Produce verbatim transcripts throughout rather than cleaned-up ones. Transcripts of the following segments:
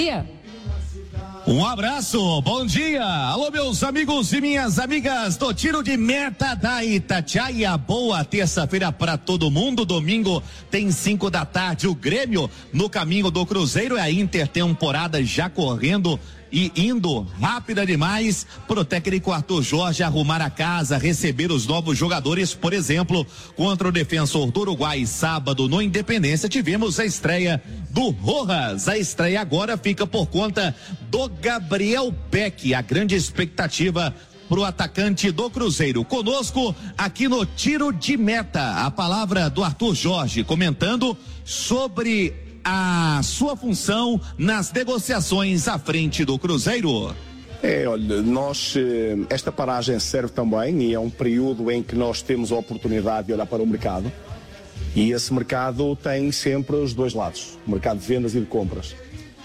Um abraço, bom dia, alô meus amigos e minhas amigas do Tiro de Meta da Itatiaia, boa terça-feira para todo mundo. Domingo tem cinco da tarde, o Grêmio no caminho do Cruzeiro, é a intertemporada já correndo e indo rápida demais pro técnico Arthur Jorge arrumar a casa, receber os novos jogadores. Por exemplo, contra o Defensor do Uruguai, sábado no Independência, tivemos a estreia do Rojas. A estreia agora fica por conta do Gabriel Peck, a grande expectativa pro atacante do Cruzeiro. Conosco aqui no Tiro de Meta, a palavra do Arthur Jorge comentando sobre a sua função nas negociações à frente do Cruzeiro. É, olha, nós, esta paragem serve também, e é um período em que nós temos a oportunidade de olhar para o mercado, e esse mercado tem sempre os dois lados, o mercado de vendas e de compras.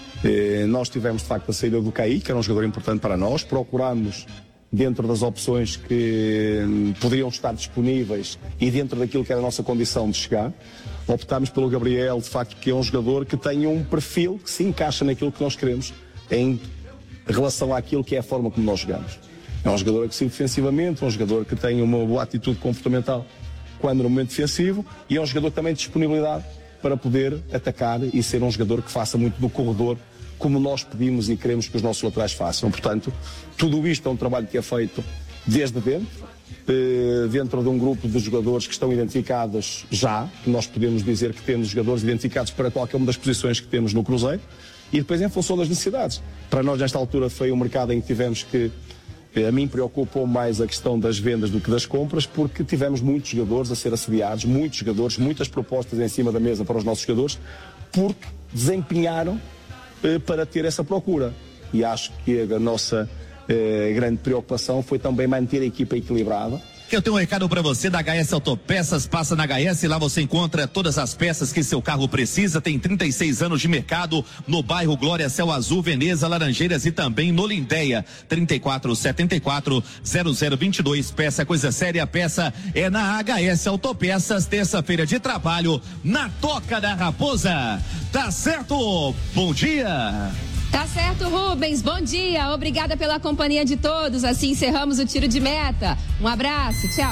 Nós tivemos de facto a saída do Caí, que era um jogador importante para nós, procuramos dentro das opções que poderiam estar disponíveis e dentro daquilo que era a nossa condição de chegar. Optámos pelo Gabriel, de facto, que é um jogador que tem um perfil que se encaixa naquilo que nós queremos em relação àquilo que é a forma como nós jogamos. É um jogador agressivo defensivamente, um jogador que tem uma boa atitude comportamental quando no momento defensivo, e é um jogador que também tem disponibilidade para poder atacar e ser um jogador que faça muito do corredor, como nós pedimos e queremos que os nossos laterais façam. Portanto, tudo isto é um trabalho que é feito desde dentro, dentro de um grupo de jogadores que estão identificados já, que nós podemos dizer que temos jogadores identificados para qualquer uma das posições que temos no Cruzeiro, e depois em função das necessidades. Para nós, nesta altura, foi um mercado em que tivemos que, a mim preocupou mais a questão das vendas do que das compras, porque tivemos muitos jogadores a ser assediados, muitos jogadores, muitas propostas em cima da mesa para os nossos jogadores, porque desempenharam para ter essa procura. E acho que a nossa eh, grande preocupação foi também manter a equipa equilibrada. Eu tenho um recado para você da H S Autopeças. Passa na H S, lá você encontra todas as peças que seu carro precisa. Tem trinta e seis anos de mercado no bairro Glória, Céu Azul, Veneza, Laranjeiras e também no Lindéia. trinta e quatro setenta e quatro zero zero vinte e dois. Peça coisa séria, peça é na H S Autopeças. Terça-feira de trabalho na Toca da Raposa. Tá certo? Bom dia. Tá certo, Rubens, bom dia, obrigada pela companhia de todos, assim encerramos o Tiro de Meta, um abraço, tchau.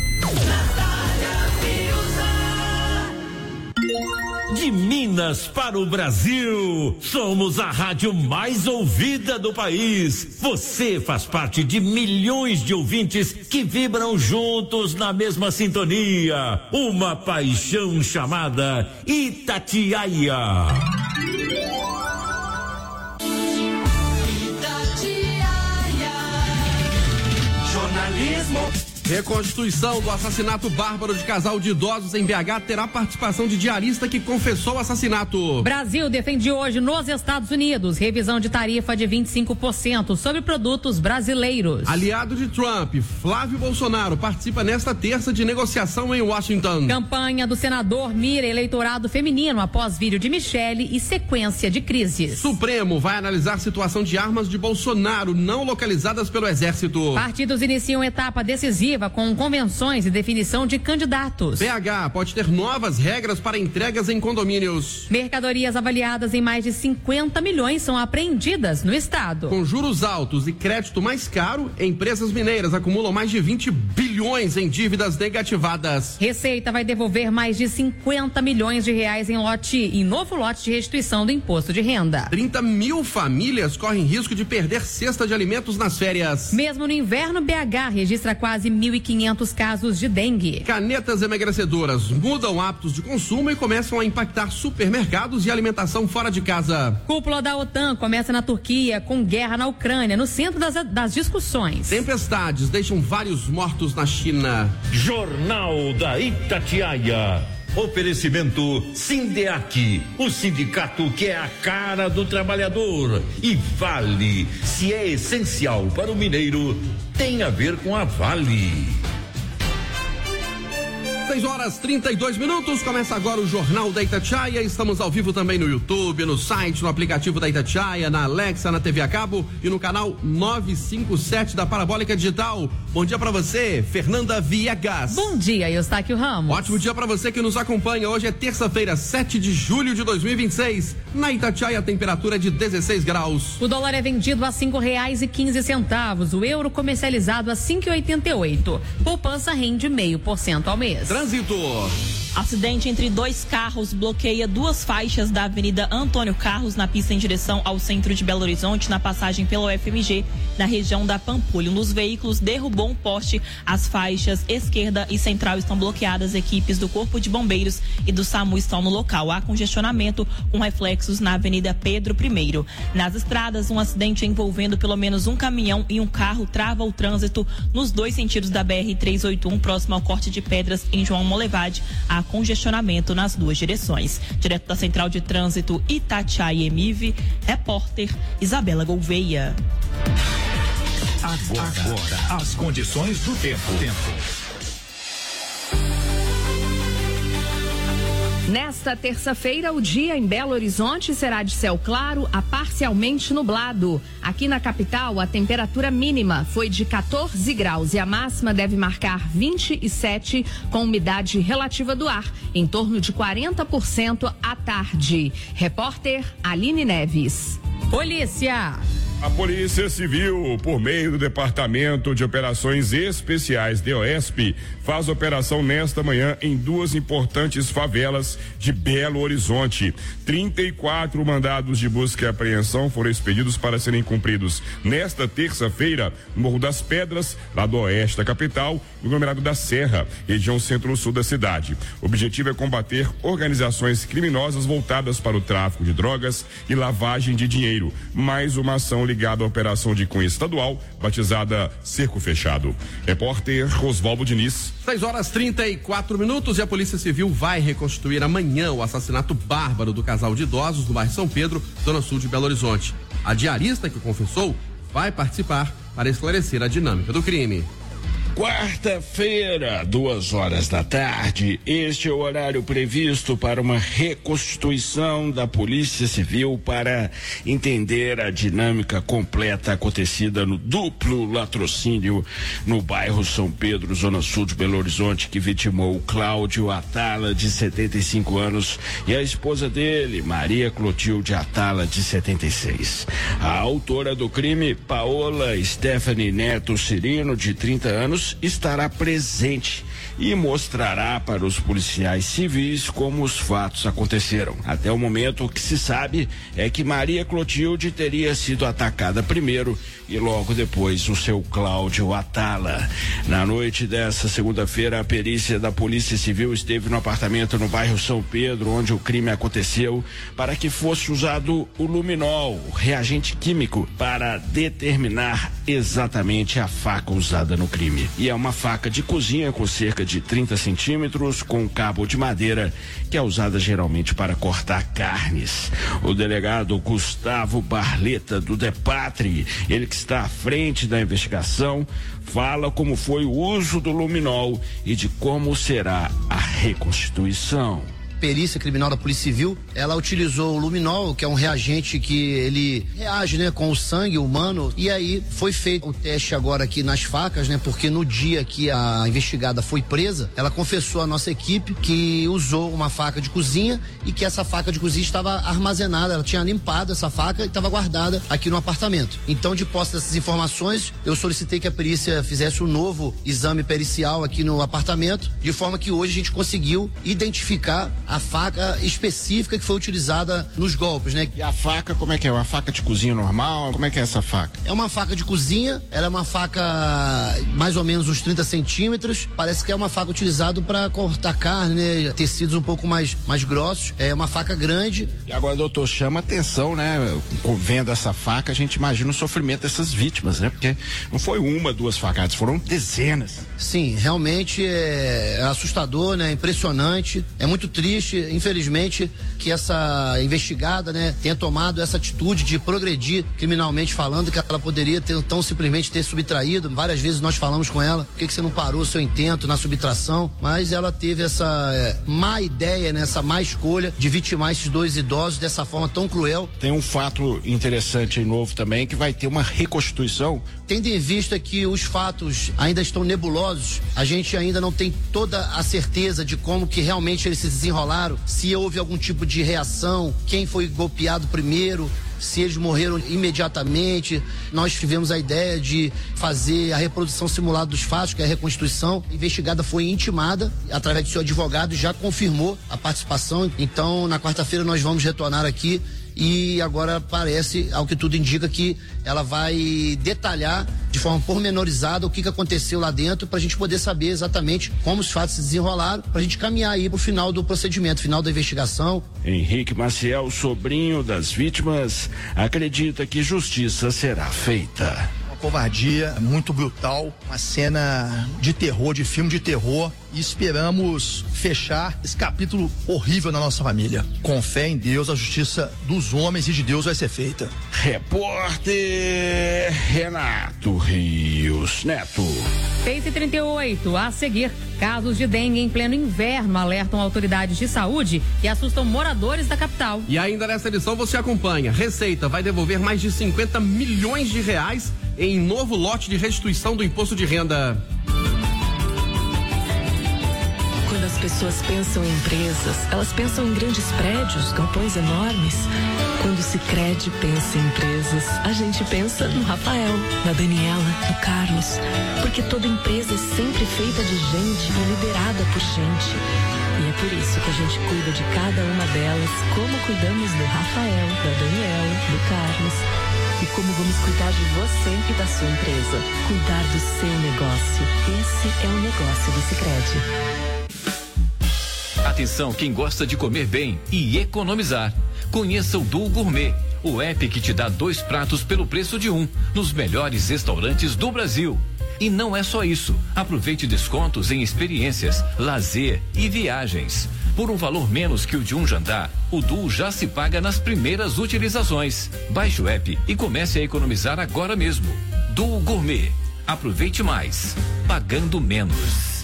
De Minas para o Brasil, somos a rádio mais ouvida do país. Você faz parte de milhões de ouvintes que vibram juntos na mesma sintonia. Uma paixão chamada Itatiaia. Reconstituição do assassinato bárbaro de casal de idosos em B H terá participação de diarista que confessou o assassinato. Brasil defende hoje nos Estados Unidos revisão de tarifa de vinte e cinco por cento sobre produtos brasileiros. Aliado de Trump, Flávio Bolsonaro participa nesta terça de negociação em Washington. Campanha do senador mira eleitorado feminino após vídeo de Michele e sequência de crises. Supremo vai analisar situação de armas de Bolsonaro não localizadas pelo Exército. Partidos iniciam etapa decisiva com convenções e definição de candidatos. B H pode ter novas regras para entregas em condomínios. Mercadorias avaliadas em mais de cinquenta milhões são apreendidas no estado. Com juros altos e crédito mais caro, empresas mineiras acumulam mais de vinte bilhões em dívidas negativadas. Receita vai devolver mais de cinquenta milhões de reais em lote em novo lote de restituição do imposto de renda. trinta mil famílias correm risco de perder cesta de alimentos nas férias. Mesmo no inverno, B H registra quase mil e quinhentos casos de dengue. Canetas emagrecedoras mudam hábitos de consumo e começam a impactar supermercados e alimentação fora de casa. Cúpula da OTAN começa na Turquia com guerra na Ucrânia, no centro das, das discussões. Tempestades deixam vários mortos na China. Jornal da Itatiaia. Oferecimento Sindeac, o sindicato que é a cara do trabalhador. E Vale, se é essencial para o mineiro, tem a ver com a Vale. seis horas trinta e dois minutos, começa agora o Jornal da Itatiaia. Estamos ao vivo também no YouTube, no site, no aplicativo da Itatiaia, na Alexa, na T V a cabo e no canal novecentos e cinquenta e sete da Parabólica Digital. Bom dia pra você, Fernanda Viegas. Bom dia, Eustáquio Ramos. Ótimo dia pra você que nos acompanha. Hoje é terça-feira, sete de julho de dois mil e vinte e seis. Na Itatiaia, a temperatura é de dezesseis graus. O dólar é vendido a cinco reais e quinze centavos. O euro comercializado a cinco e oitenta e oito. Poupança rende meio por cento ao mês. Trânsito. Acidente entre dois carros bloqueia duas faixas da Avenida Antônio Carlos na pista em direção ao centro de Belo Horizonte, na passagem pela U F M G, na região da Pampulha. Um dos veículos derrubou um poste. As faixas esquerda e central estão bloqueadas. Equipes do Corpo de Bombeiros e do SAMU estão no local. Há congestionamento com reflexos na Avenida Pedro I. Nas estradas, um acidente envolvendo pelo menos um caminhão e um carro trava o trânsito nos dois sentidos da B R trezentos e oitenta e um, próximo ao corte de pedras em João Molevade. Há congestionamento nas duas direções. Direto da Central de Trânsito Itatiaia M I V, repórter Isabela Gouveia. Agora, Agora, as condições do tempo. tempo. Nesta terça-feira, o dia em Belo Horizonte será de céu claro a parcialmente nublado. Aqui na capital, a temperatura mínima foi de quatorze graus e a máxima deve marcar vinte e sete, com umidade relativa do ar em torno de quarenta por cento à tarde. Repórter Aline Neves. Polícia. A Polícia Civil, por meio do Departamento de Operações Especiais, DEOESP, faz operação nesta manhã em duas importantes favelas de Belo Horizonte. trinta e quatro mandados de busca e apreensão foram expedidos para serem cumpridos nesta terça-feira no Morro das Pedras, lá do oeste da capital, no aglomerado da Serra, região centro-sul da cidade. O objetivo é combater organizações criminosas voltadas para o tráfico de drogas e lavagem de dinheiro. Mais uma ação ligado à operação de cunho estadual, batizada Cerco Fechado. Repórter Oswaldo Diniz. seis horas trinta e quatro minutos e a Polícia Civil vai reconstituir amanhã o assassinato bárbaro do casal de idosos do bairro São Pedro, zona sul de Belo Horizonte. A diarista que confessou vai participar para esclarecer a dinâmica do crime. Quarta-feira, duas horas da tarde, este é o horário previsto para uma reconstituição da Polícia Civil para entender a dinâmica completa acontecida no duplo latrocínio no bairro São Pedro, zona sul de Belo Horizonte, que vitimou Cláudio Atala, de setenta e cinco anos, e a esposa dele, Maria Clotilde Atala, de setenta e seis. A autora do crime, Paola Stephanie Neto Cirino, de trinta anos, estará presente e mostrará para os policiais civis como os fatos aconteceram. Até o momento, o que se sabe é que Maria Clotilde teria sido atacada primeiro e logo depois o seu Cláudio Atala. Na noite dessa segunda-feira, a perícia da Polícia Civil esteve no apartamento no bairro São Pedro, onde o crime aconteceu, para que fosse usado o luminol, o reagente químico, para determinar exatamente a faca usada no crime. E é uma faca de cozinha com cerca de trinta centímetros, com cabo de madeira, que é usada geralmente para cortar carnes. O delegado Gustavo Barleta, do DEPATRI, ele que está à frente da investigação, fala como foi o uso do luminol e de como será a reconstituição. Perícia criminal da Polícia Civil, ela utilizou o luminol, que é um reagente que ele reage, né, com o sangue humano, e aí foi feito o teste agora aqui nas facas, né, porque no dia que a investigada foi presa, ela confessou à nossa equipe que usou uma faca de cozinha e que essa faca de cozinha estava armazenada, ela tinha limpado essa faca e estava guardada aqui no apartamento. Então, de posse dessas informações, eu solicitei que a perícia fizesse um novo exame pericial aqui no apartamento, de forma que hoje a gente conseguiu identificar a faca específica que foi utilizada nos golpes, né? E a faca, como é que é? Uma faca de cozinha normal? Como é que é essa faca? É uma faca de cozinha, ela é uma faca mais ou menos uns trinta centímetros, parece que é uma faca utilizada para cortar carne, né? Tecidos um pouco mais, mais grossos, é uma faca grande. E agora, doutor, chama atenção, né? Vendo essa faca, a gente imagina o sofrimento dessas vítimas, né? Porque não foi uma, duas facadas, foram dezenas. Sim, realmente é assustador, né? Impressionante, é muito triste. triste, infelizmente, que essa investigada, né, tenha tomado essa atitude de progredir criminalmente falando, que ela poderia ter, tão simplesmente ter subtraído. Várias vezes nós falamos com ela, por que, que você não parou o seu intento na subtração? Mas ela teve essa é, má ideia, né, essa má escolha de vitimar esses dois idosos dessa forma tão cruel. Tem um fato interessante e novo também, que vai ter uma reconstituição. Tendo em vista que os fatos ainda estão nebulosos, a gente ainda não tem toda a certeza de como que realmente eles se desenrolaram, se houve algum tipo de reação, quem foi golpeado primeiro, se eles morreram imediatamente. Nós tivemos a ideia de fazer a reprodução simulada dos fatos, que é a reconstituição. A investigada foi intimada, através do seu advogado, já confirmou a participação. Então, na quarta-feira nós vamos retornar aqui e agora parece, ao que tudo indica, que ela vai detalhar de forma pormenorizada o que, que aconteceu lá dentro, para a gente poder saber exatamente como os fatos se desenrolaram, para a gente caminhar aí para o final do procedimento, final da investigação. Henrique Maciel, sobrinho das vítimas, acredita que justiça será feita. Covardia, muito brutal, uma cena de terror, de filme de terror, e esperamos fechar esse capítulo horrível na nossa família. Com fé em Deus, a justiça dos homens e de Deus vai ser feita. Repórter Renato Rios Neto. seis e trinta e oito, a seguir, casos de dengue em pleno inverno alertam autoridades de saúde e assustam moradores da capital. E ainda nessa edição você acompanha, Receita vai devolver mais de cinquenta milhões de reais em novo lote de restituição do imposto de renda. Quando as pessoas pensam em empresas, elas pensam em grandes prédios, galpões enormes. Quando o Sicredi pensa em empresas, a gente pensa no Rafael, na Daniela, no Carlos. Porque toda empresa é sempre feita de gente e liderada por gente. E é por isso que a gente cuida de cada uma delas, como cuidamos do Rafael, da Daniela, do Carlos. E como vamos cuidar de você e da sua empresa. Cuidar do seu negócio. Esse é o negócio do Sicredi. Atenção quem gosta de comer bem e economizar. Conheça o Duo Gourmet, o app que te dá dois pratos pelo preço de um, nos melhores restaurantes do Brasil. E não é só isso. Aproveite descontos em experiências, lazer e viagens. Por um valor menos que o de um jantar, o Duo já se paga nas primeiras utilizações. Baixe o app e comece a economizar agora mesmo. Duo Gourmet. Aproveite mais, pagando menos.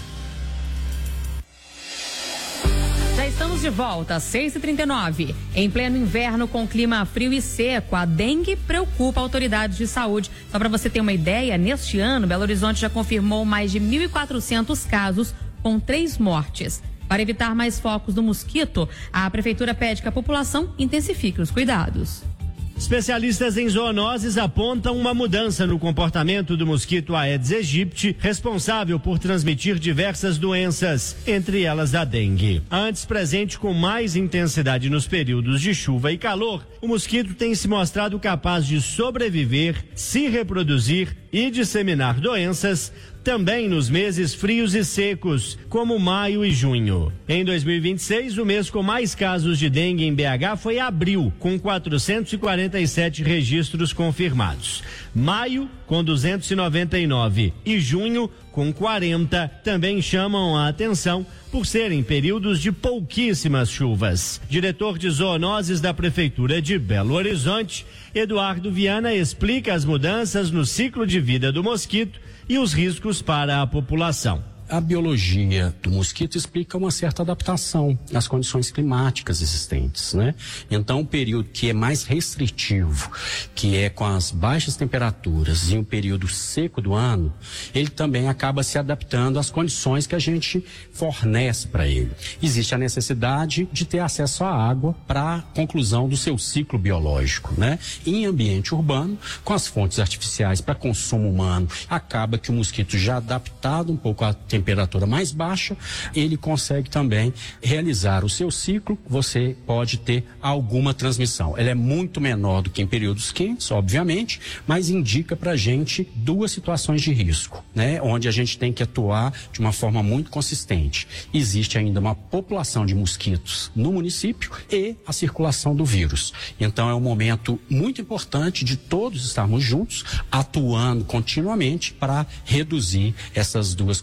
Já estamos de volta, seis e trinta e nove. Em pleno inverno, com clima frio e seco, a dengue preocupa autoridades de saúde. Só para você ter uma ideia, neste ano, Belo Horizonte já confirmou mais de mil e quatrocentos casos, com três mortes. Para evitar mais focos do mosquito, a prefeitura pede que a população intensifique os cuidados. Especialistas em zoonoses apontam uma mudança no comportamento do mosquito Aedes aegypti, responsável por transmitir diversas doenças, entre elas a dengue. Antes presente com mais intensidade nos períodos de chuva e calor, o mosquito tem se mostrado capaz de sobreviver, se reproduzir e disseminar doenças também nos meses frios e secos, como maio e junho. Em dois mil e vinte e seis, o mês com mais casos de dengue em B H foi abril, com quatrocentos e quarenta e sete registros confirmados. Maio, com duzentos e noventa e nove, e junho, com quarenta, também chamam a atenção por serem períodos de pouquíssimas chuvas. Diretor de zoonoses da Prefeitura de Belo Horizonte, Eduardo Viana, explica as mudanças no ciclo de vida do mosquito e os riscos para a população. A biologia do mosquito explica uma certa adaptação às condições climáticas existentes, né? Então, o período que é mais restritivo, que é com as baixas temperaturas e um período seco do ano, ele também acaba se adaptando às condições que a gente fornece para ele. Existe a necessidade de ter acesso à água para a conclusão do seu ciclo biológico, né? Em ambiente urbano, com as fontes artificiais para consumo humano, acaba que o mosquito já adaptado um pouco à temperatura temperatura mais baixa, ele consegue também realizar o seu ciclo, você pode ter alguma transmissão. Ela é muito menor do que em períodos quentes, obviamente, mas indica pra gente duas situações de risco, né? Onde a gente tem que atuar de uma forma muito consistente. Existe ainda uma população de mosquitos no município e a circulação do vírus. Então é um momento muito importante de todos estarmos juntos, atuando continuamente para reduzir essas duas condições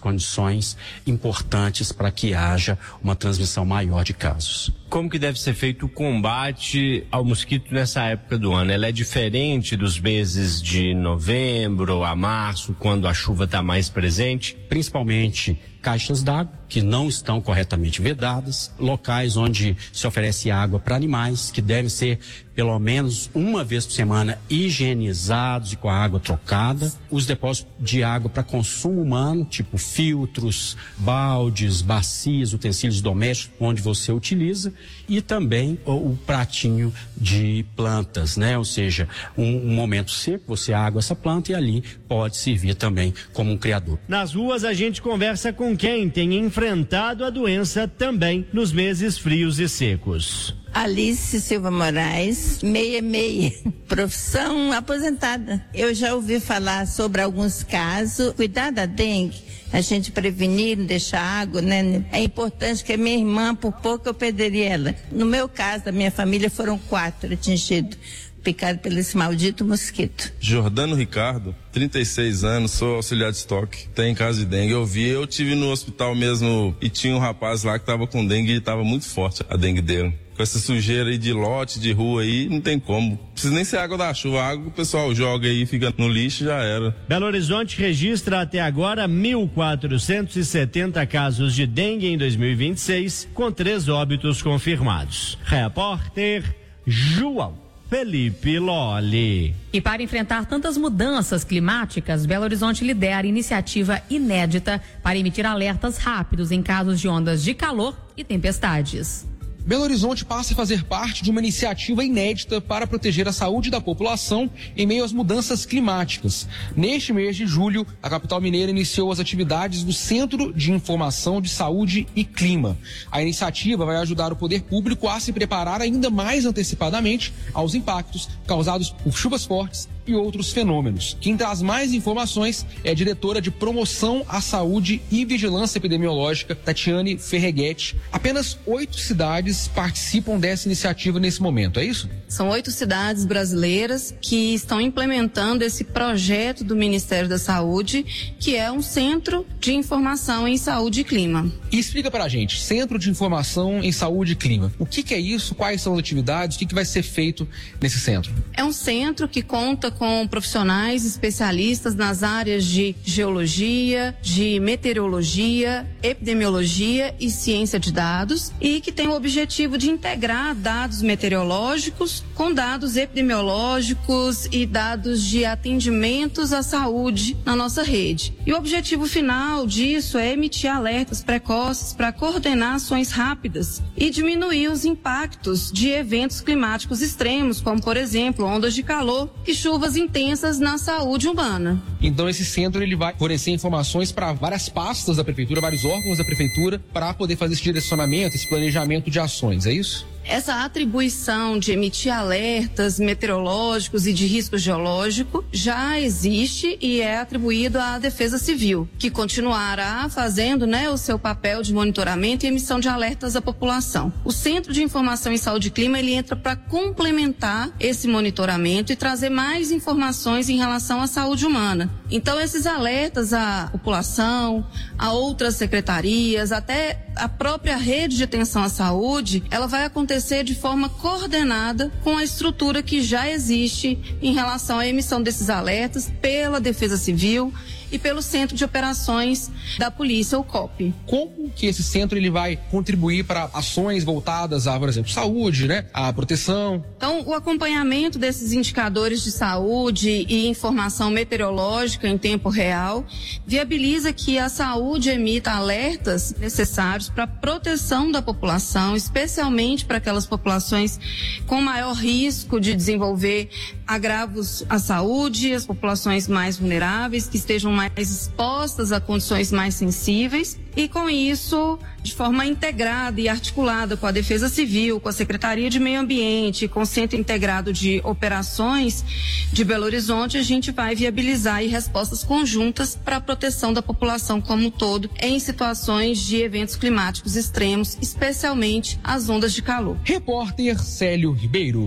condições importantes para que haja uma transmissão maior de casos. Como que deve ser feito o combate ao mosquito nessa época do ano? Ela é diferente dos meses de novembro a março, quando a chuva está mais presente? Principalmente caixas d'água que não estão corretamente vedadas, locais onde se oferece água para animais que devem ser pelo menos uma vez por semana higienizados e com a água trocada, os depósitos de água para consumo humano, tipo filtros, baldes, bacias, utensílios domésticos, onde você utiliza, e também o, o pratinho de plantas, né? Ou seja, um, um momento seco, você água essa planta e ali pode servir também como um criador. Nas ruas a gente conversa com quem tem enfrentado a doença também nos meses frios e secos. Alice Silva Moraes, meia meia, profissão aposentada. Eu já ouvi falar sobre alguns casos. Cuidar da dengue, a gente prevenir, não deixar água, né? É importante que a minha irmã, por pouco eu perderia ela. No meu caso, da minha família, foram quatro atingidos, picados pelo esse maldito mosquito. Jordano Ricardo, trinta e seis anos, sou auxiliar de estoque, tem caso de dengue. Eu vi, eu tive no hospital mesmo e tinha um rapaz lá que tava com dengue e tava muito forte a dengue dele. Com essa sujeira aí de lote, de rua aí, não tem como. Não precisa nem ser água da chuva, a água que o pessoal joga aí, fica no lixo, já era. Belo Horizonte registra até agora mil quatrocentos e setenta casos de dengue em dois mil e vinte e seis, com três óbitos confirmados. Repórter João Felipe Lolli. E para enfrentar tantas mudanças climáticas, Belo Horizonte lidera iniciativa inédita para emitir alertas rápidos em casos de ondas de calor e tempestades. Belo Horizonte passa a fazer parte de uma iniciativa inédita para proteger a saúde da população em meio às mudanças climáticas. Neste mês de julho, a capital mineira iniciou as atividades do Centro de Informação de Saúde e Clima. A iniciativa vai ajudar o poder público a se preparar ainda mais antecipadamente aos impactos causados por chuvas fortes e outros fenômenos. Quem traz mais informações é a diretora de Promoção à Saúde e Vigilância Epidemiológica, Tatiane Ferreguete. Apenas oito cidades participam dessa iniciativa nesse momento, é isso? São oito cidades brasileiras que estão implementando esse projeto do Ministério da Saúde, que é um Centro de Informação em Saúde e Clima. E explica pra gente, Centro de Informação em Saúde e Clima. O que que é isso? Quais são as atividades? O que que vai ser feito nesse centro? É um centro que conta com profissionais especialistas nas áreas de geologia, de meteorologia, epidemiologia e ciência de dados, e que tem o objetivo de integrar dados meteorológicos com dados epidemiológicos e dados de atendimentos à saúde na nossa rede. E o objetivo final disso é emitir alertas precoces para coordenar ações rápidas e diminuir os impactos de eventos climáticos extremos, como, por exemplo, ondas de calor e chuvas intensas na saúde humana. Então esse centro ele vai fornecer informações para várias pastas da prefeitura, vários órgãos da prefeitura, para poder fazer esse direcionamento, esse planejamento de ações, é isso? Essa atribuição de emitir alertas meteorológicos e de risco geológico já existe e é atribuído à Defesa Civil, que continuará fazendo, né, o seu papel de monitoramento e emissão de alertas à população. O Centro de Informação em Saúde e Clima, ele entra para complementar esse monitoramento e trazer mais informações em relação à saúde humana. Então, esses alertas à população, a outras secretarias, até a própria rede de atenção à saúde, ela vai acontecer de forma coordenada com a estrutura que já existe em relação à emissão desses alertas pela Defesa Civil e pelo Centro de Operações da Polícia, o C O P. Como que esse centro ele vai contribuir para ações voltadas a, por exemplo, saúde, né? A proteção? Então, o acompanhamento desses indicadores de saúde e informação meteorológica em tempo real viabiliza que a saúde emita alertas necessários para a proteção da população, especialmente para aquelas populações com maior risco de desenvolver agravos à saúde, as populações mais vulneráveis, que estejam mais expostas a condições mais sensíveis, e com isso, de forma integrada e articulada com a Defesa Civil, com a Secretaria de Meio Ambiente, com o Centro Integrado de Operações de Belo Horizonte, a gente vai viabilizar aí respostas conjuntas para a proteção da população como um todo em situações de eventos climáticos extremos, especialmente as ondas de calor. Repórter Célio Ribeiro.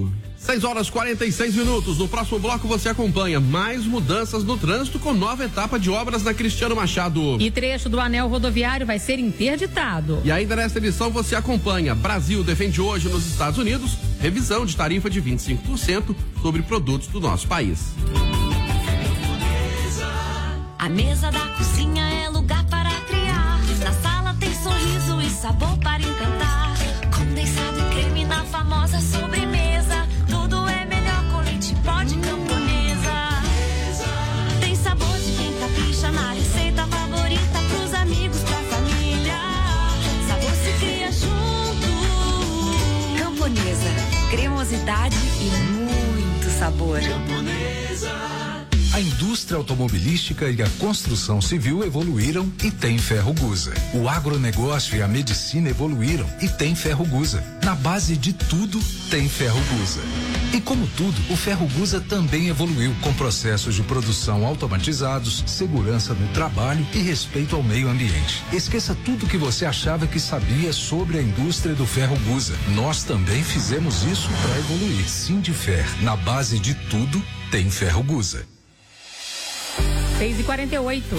seis horas e quarenta e seis minutos. No próximo bloco você acompanha mais mudanças no trânsito com nova etapa de obras na Cristiano Machado. E trecho do anel rodoviário vai ser interditado. E ainda nesta edição você acompanha: Brasil defende hoje nos Estados Unidos revisão de tarifa de vinte e cinco por cento sobre produtos do nosso país. A mesa da cozinha é lugar para criar. Na sala tem sorriso e sabor para encantar. Condensado e creme na famosa sobremesa. Tudo é melhor com leite pó de Camponesa. Tem sabor de quem capricha na receita favorita. Pros amigos, pra família. Sabor se cria junto. Camponesa, cremosidade e muito sabor. Camponesa. A indústria automobilística e a construção civil evoluíram e tem Ferrogusa. O agronegócio e a medicina evoluíram e tem Ferrogusa. Na base de tudo, tem Ferrogusa. E como tudo, o Ferrogusa também evoluiu com processos de produção automatizados, segurança no trabalho e respeito ao meio ambiente. Esqueça tudo que você achava que sabia sobre a indústria do Ferrogusa. Nós também fizemos isso para evoluir. Sindifer, na base de tudo, tem Ferrogusa. seis e quarenta e oito.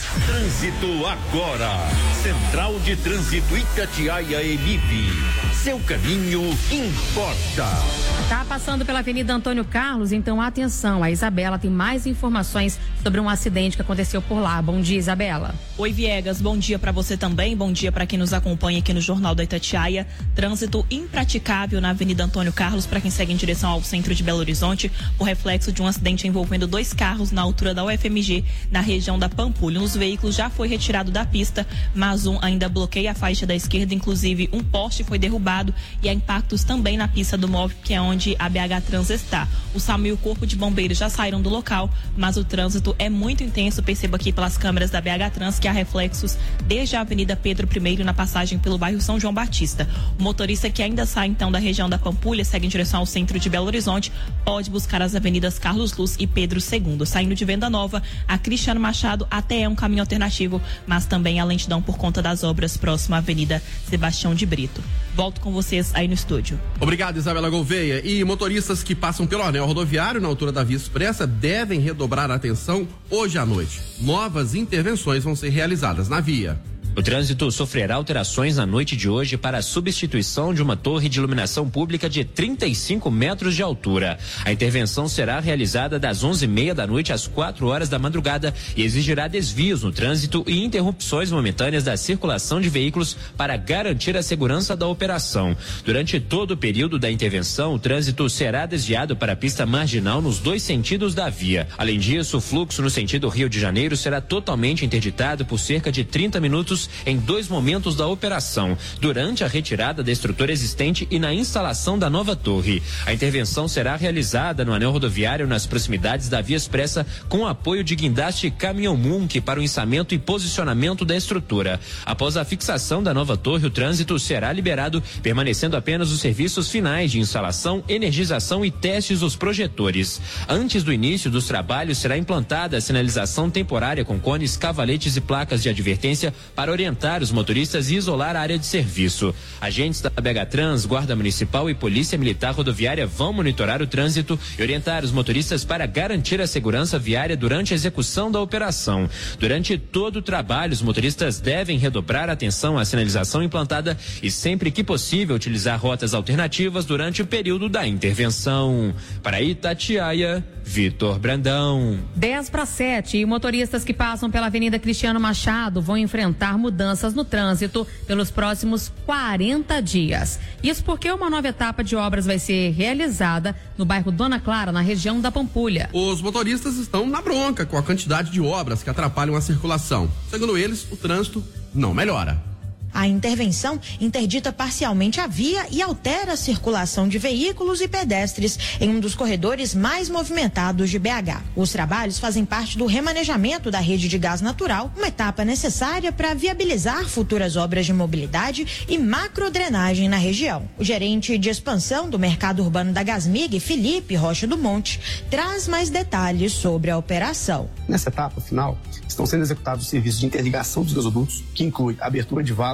Trânsito agora. Central de Trânsito Itatiaia Emip. Seu caminho importa. Tá passando pela Avenida Antônio Carlos, então atenção. A Isabela tem mais informações sobre um acidente que aconteceu por lá. Bom dia, Isabela. Oi, Viegas. Bom dia para você também. Bom dia para quem nos acompanha aqui no Jornal da Itatiaia. Trânsito impraticável na Avenida Antônio Carlos para quem segue em direção ao centro de Belo Horizonte, por reflexo de um acidente envolvendo dois carros na altura da U F M G, na região da Pampulha. Um dos veículos já foi retirado da pista, mas um ainda bloqueia a faixa da esquerda. Inclusive, um poste foi derrubado e há impactos também na pista do M O V, que é onde a B H Trans está. O SAMU e o Corpo de Bombeiros já saíram do local, mas o trânsito é muito intenso. Perceba aqui pelas câmeras da B H Trans que há reflexos desde a Avenida Pedro I na passagem pelo bairro São João Batista. O motorista que ainda sai então da região da Pampulha, segue em direção ao centro de Belo Horizonte, pode buscar as avenidas Carlos Luz e Pedro segundo. Saindo de Venda Nova, a Cristiano Machado até é um caminho alternativo, mas também a lentidão por conta das obras próxima à Avenida Sebastião de Brito. Volto com vocês aí no estúdio. Obrigado, Isabela Gouveia. E motoristas que passam pelo anel rodoviário na altura da Via Expressa devem redobrar a atenção hoje à noite. Novas intervenções vão ser realizadas na via. O trânsito sofrerá alterações na noite de hoje para a substituição de uma torre de iluminação pública de trinta e cinco metros de altura. A intervenção será realizada das onze e meia da noite às quatro horas da madrugada e exigirá desvios no trânsito e interrupções momentâneas da circulação de veículos para garantir a segurança da operação. Durante todo o período da intervenção, o trânsito será desviado para a pista marginal nos dois sentidos da via. Além disso, o fluxo no sentido Rio de Janeiro será totalmente interditado por cerca de trinta minutos em dois momentos da operação, durante a retirada da estrutura existente e na instalação da nova torre. A intervenção será realizada no anel rodoviário nas proximidades da Via Expressa com apoio de guindaste caminhão-munque para o içamento e posicionamento da estrutura. Após a fixação da nova torre, o trânsito será liberado, permanecendo apenas os serviços finais de instalação, energização e testes dos projetores. Antes do início dos trabalhos, será implantada a sinalização temporária com cones, cavaletes e placas de advertência para orientar os motoristas e isolar a área de serviço. Agentes da B H Trans, Guarda Municipal e Polícia Militar Rodoviária vão monitorar o trânsito e orientar os motoristas para garantir a segurança viária durante a execução da operação. Durante todo o trabalho, os motoristas devem redobrar a atenção à sinalização implantada e, sempre que possível, utilizar rotas alternativas durante o período da intervenção. Para Itatiaia, Vitor Brandão. dez para sete e motoristas que passam pela Avenida Cristiano Machado vão enfrentar mudanças no trânsito pelos próximos quarenta dias. Isso porque uma nova etapa de obras vai ser realizada no bairro Dona Clara, na região da Pampulha. Os motoristas estão na bronca com a quantidade de obras que atrapalham a circulação. Segundo eles, o trânsito não melhora. A intervenção interdita parcialmente a via e altera a circulação de veículos e pedestres em um dos corredores mais movimentados de B H. Os trabalhos fazem parte do remanejamento da rede de gás natural, uma etapa necessária para viabilizar futuras obras de mobilidade e macrodrenagem na região. O gerente de expansão do mercado urbano da Gasmig, Felipe Rocha do Monte, traz mais detalhes sobre a operação. Nessa etapa final, estão sendo executados os serviços de interligação dos gasodutos, que inclui a abertura de valas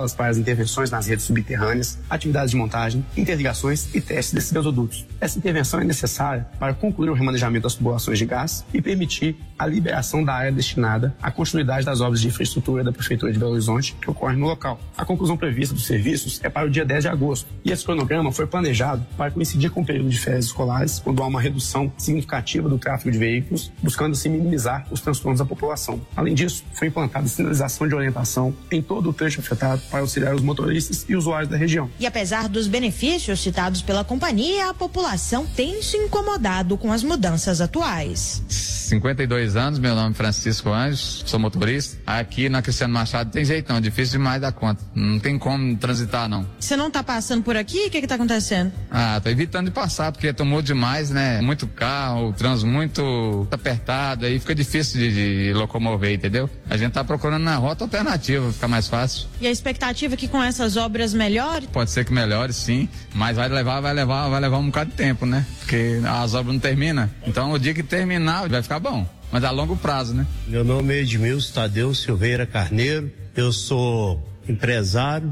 etapas para as intervenções nas redes subterrâneas, atividades de montagem, interligações e testes desses gasodutos. Essa intervenção é necessária para concluir o remanejamento das tubulações de gás e permitir a liberação da área destinada à continuidade das obras de infraestrutura da Prefeitura de Belo Horizonte que ocorrem no local. A conclusão prevista dos serviços é para o dia dez de agosto e esse cronograma foi planejado para coincidir com o período de férias escolares, quando há uma redução significativa do tráfego de veículos, buscando assim minimizar os transtornos da população. Além disso, foi implantada sinalização de orientação em todo o trecho afetado para auxiliar os motoristas e usuários da região. E apesar dos benefícios citados pela companhia, a população tem se incomodado com as mudanças atuais. cinquenta e dois anos, meu nome é Francisco Anjos, sou motorista. Aqui na Cristiano Machado tem jeito não, é difícil demais dar conta. Não tem como transitar não. Você não tá passando por aqui? O que que tá acontecendo? Ah, tô evitando de passar, porque tomou demais, né? Muito carro, o trânsito muito apertado, aí fica difícil de, de locomover, entendeu? A gente tá procurando na rota alternativa, fica mais fácil. E a expectativa é que com essas obras melhore? Pode ser que melhore, sim, mas vai levar, vai levar, vai levar um bocado de tempo, né? Porque as obras não terminam. Então o dia que terminar vai ficar bom, mas a longo prazo, né? Meu nome é Edmilson Tadeu Silveira Carneiro, eu sou empresário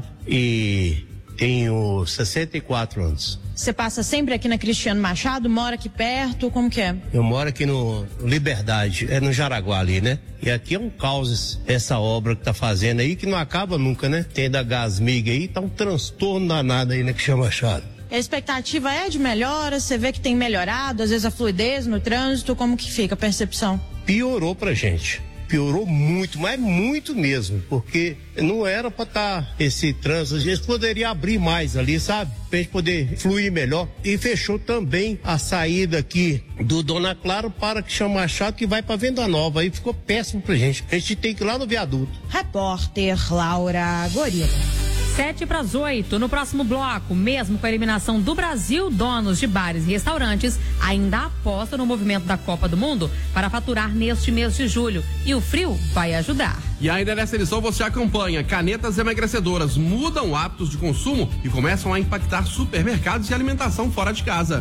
e tenho sessenta e quatro anos. Você passa sempre aqui na Cristiano Machado, mora aqui perto, como que é? Eu moro aqui no Liberdade, é no Jaraguá ali, né? E aqui é um caos essa obra que tá fazendo aí, que não acaba nunca, né? Tem da Gasmig aí, tá um transtorno danado aí na Cristiano Machado. A expectativa é de melhora, você vê que tem melhorado, às vezes a fluidez no trânsito, como que fica a percepção? Piorou pra gente. Piorou muito, mas muito mesmo, porque não era para estar tá esse trânsito, a gente poderia abrir mais ali, sabe? Pra gente poder fluir melhor. E fechou também a saída aqui do Dona Clara para que chama Machado, que vai para Venda Nova, aí ficou péssimo pra gente. A gente tem que ir lá no viaduto. Repórter Laura Gorila. Sete para as oito. No próximo bloco, mesmo com a eliminação do Brasil, donos de bares e restaurantes ainda apostam no movimento da Copa do Mundo para faturar neste mês de julho. E o frio vai ajudar. E ainda nessa edição você acompanha: canetas emagrecedoras mudam hábitos de consumo e começam a impactar supermercados e alimentação fora de casa.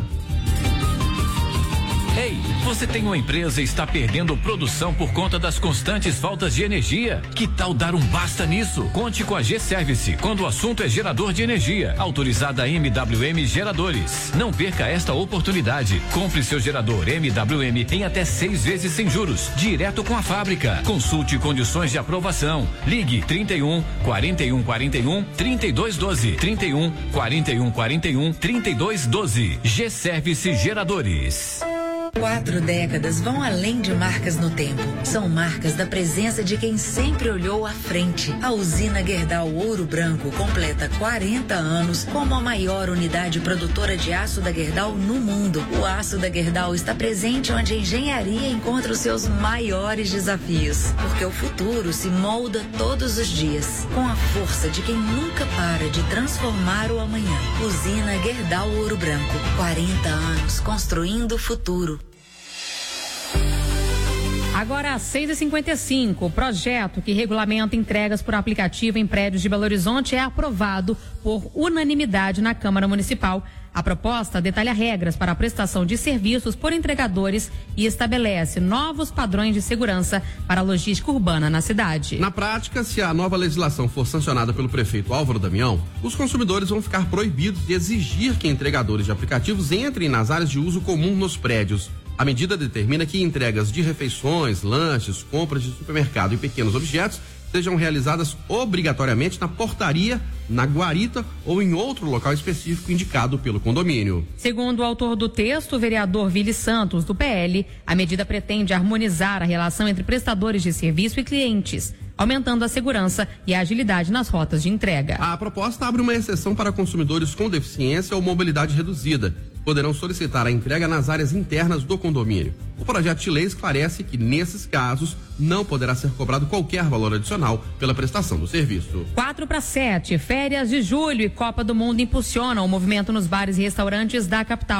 Ei, você tem uma empresa e está perdendo produção por conta das constantes faltas de energia? Que tal dar um basta nisso? Conte com a G-Service quando o assunto é gerador de energia. Autorizada M W M Geradores. Não perca esta oportunidade. Compre seu gerador M W M em até seis vezes sem juros, direto com a fábrica. Consulte condições de aprovação. Ligue trinta e um, quarenta e um, quarenta e um, trinta e dois, doze. trinta e um, quarenta e um, quarenta e um, trinta e dois, doze. G-Service Geradores. Quatro décadas vão além de marcas no tempo. São marcas da presença de quem sempre olhou à frente. A usina Gerdau Ouro Branco completa quarenta anos como a maior unidade produtora de aço da Gerdau no mundo. O aço da Gerdau está presente onde a engenharia encontra os seus maiores desafios. Porque o futuro se molda todos os dias, com a força de quem nunca para de transformar o amanhã. Usina Gerdau Ouro Branco. quarenta anos construindo o futuro. Agora às seis e cinquenta e cinco, o projeto que regulamenta entregas por aplicativo em prédios de Belo Horizonte é aprovado por unanimidade na Câmara Municipal. A proposta detalha regras para a prestação de serviços por entregadores e estabelece novos padrões de segurança para a logística urbana na cidade. Na prática, se a nova legislação for sancionada pelo prefeito Álvaro Damião, os consumidores vão ficar proibidos de exigir que entregadores de aplicativos entrem nas áreas de uso comum nos prédios. A medida determina que entregas de refeições, lanches, compras de supermercado e pequenos objetos sejam realizadas obrigatoriamente na portaria, na guarita ou em outro local específico indicado pelo condomínio. Segundo o autor do texto, o vereador Vili Santos, do P L, a medida pretende harmonizar a relação entre prestadores de serviço e clientes, aumentando a segurança e a agilidade nas rotas de entrega. A proposta abre uma exceção para consumidores com deficiência ou mobilidade reduzida. Poderão solicitar a entrega nas áreas internas do condomínio. O projeto de lei esclarece que, nesses casos, não poderá ser cobrado qualquer valor adicional pela prestação do serviço. quatro para sete, férias de julho e Copa do Mundo impulsionam o movimento nos bares e restaurantes da capital.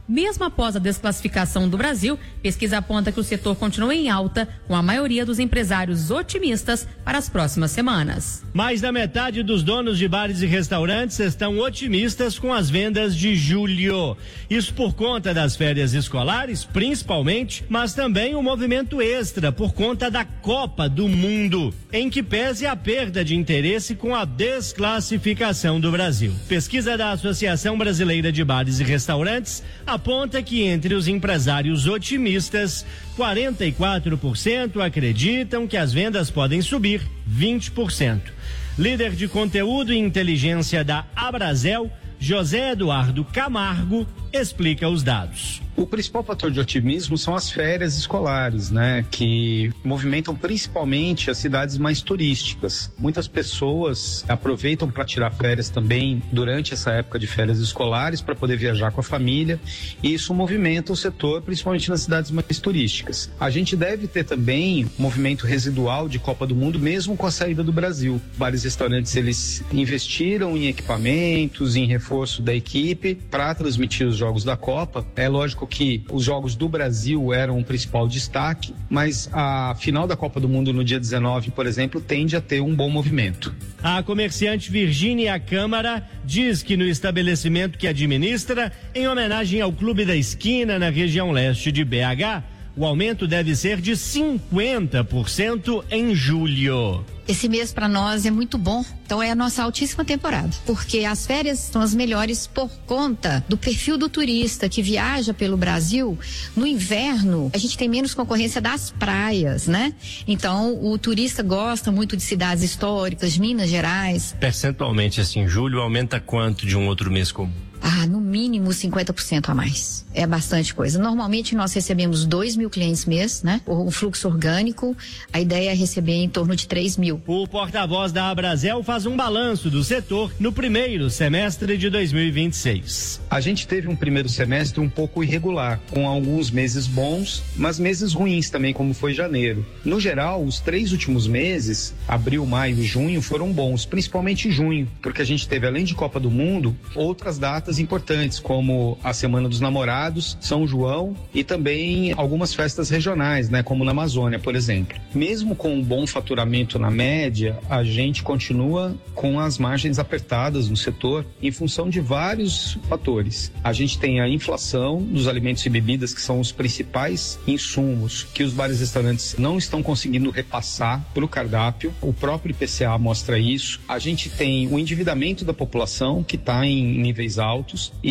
Mesmo após a desclassificação do Brasil, pesquisa aponta que o setor continua em alta, com a maioria dos empresários otimistas para as próximas semanas. Mais da metade dos donos de bares e restaurantes estão otimistas com as vendas de julho. Isso por conta das férias escolares, principalmente, mas também o movimento extra por conta da Copa do Mundo, em que pese a perda de interesse com a desclassificação do Brasil. Pesquisa da Associação Brasileira de Bares e Restaurantes aponta que entre os empresários otimistas, quarenta e quatro por cento acreditam que as vendas podem subir vinte por cento. Líder de conteúdo e inteligência da Abrazel, José Eduardo Camargo, explica os dados. O principal fator de otimismo são as férias escolares, né, que movimentam principalmente as cidades mais turísticas. Muitas pessoas aproveitam para tirar férias também durante essa época de férias escolares para poder viajar com a família, e isso movimenta o setor, principalmente nas cidades mais turísticas. A gente deve ter também um movimento residual de Copa do Mundo, mesmo com a saída do Brasil. Vários restaurantes, eles investiram em equipamentos, em reforço da equipe para transmitir os jogos da Copa. É lógico que os jogos do Brasil eram o principal destaque, mas a final da Copa do Mundo no dia dezenove, por exemplo, tende a ter um bom movimento. A comerciante Virgínia Câmara diz que no estabelecimento que administra, em homenagem ao Clube da Esquina na região leste de B H, o aumento deve ser de cinquenta por cento em julho. Esse mês para nós é muito bom, então é a nossa altíssima temporada, porque as férias são as melhores por conta do perfil do turista que viaja pelo Brasil. No inverno, a gente tem menos concorrência das praias, né? Então, o turista gosta muito de cidades históricas, Minas Gerais. Percentualmente, assim, julho aumenta quanto de um outro mês comum? Ah, no mínimo cinquenta por cento a mais. É bastante coisa. Normalmente nós recebemos dois mil clientes mês, né? O fluxo orgânico, a ideia é receber em torno de três mil. O porta-voz da Abrazel faz um balanço do setor no primeiro semestre de dois mil e vinte e seis. A gente teve um primeiro semestre um pouco irregular, com alguns meses bons, mas meses ruins também, como foi janeiro. No geral, os três últimos meses, abril, maio e junho, foram bons, principalmente junho, porque a gente teve, além de Copa do Mundo, outras datas importantes, como a Semana dos Namorados, São João e também algumas festas regionais, né, como na Amazônia, por exemplo. Mesmo com um bom faturamento na média, a gente continua com as margens apertadas no setor em função de vários fatores. A gente tem a inflação dos alimentos e bebidas, que são os principais insumos que os bares e restaurantes não estão conseguindo repassar para o cardápio. O próprio I P C A mostra isso. A gente tem o endividamento da população, que está em níveis altos,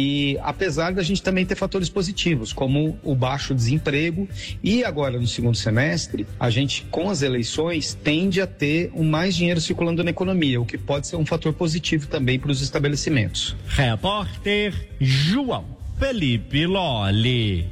e apesar da gente também ter fatores positivos, como o baixo desemprego, e agora no segundo semestre, a gente com as eleições tende a ter um mais dinheiro circulando na economia, o que pode ser um fator positivo também para os estabelecimentos. Repórter João Felipe Lolli.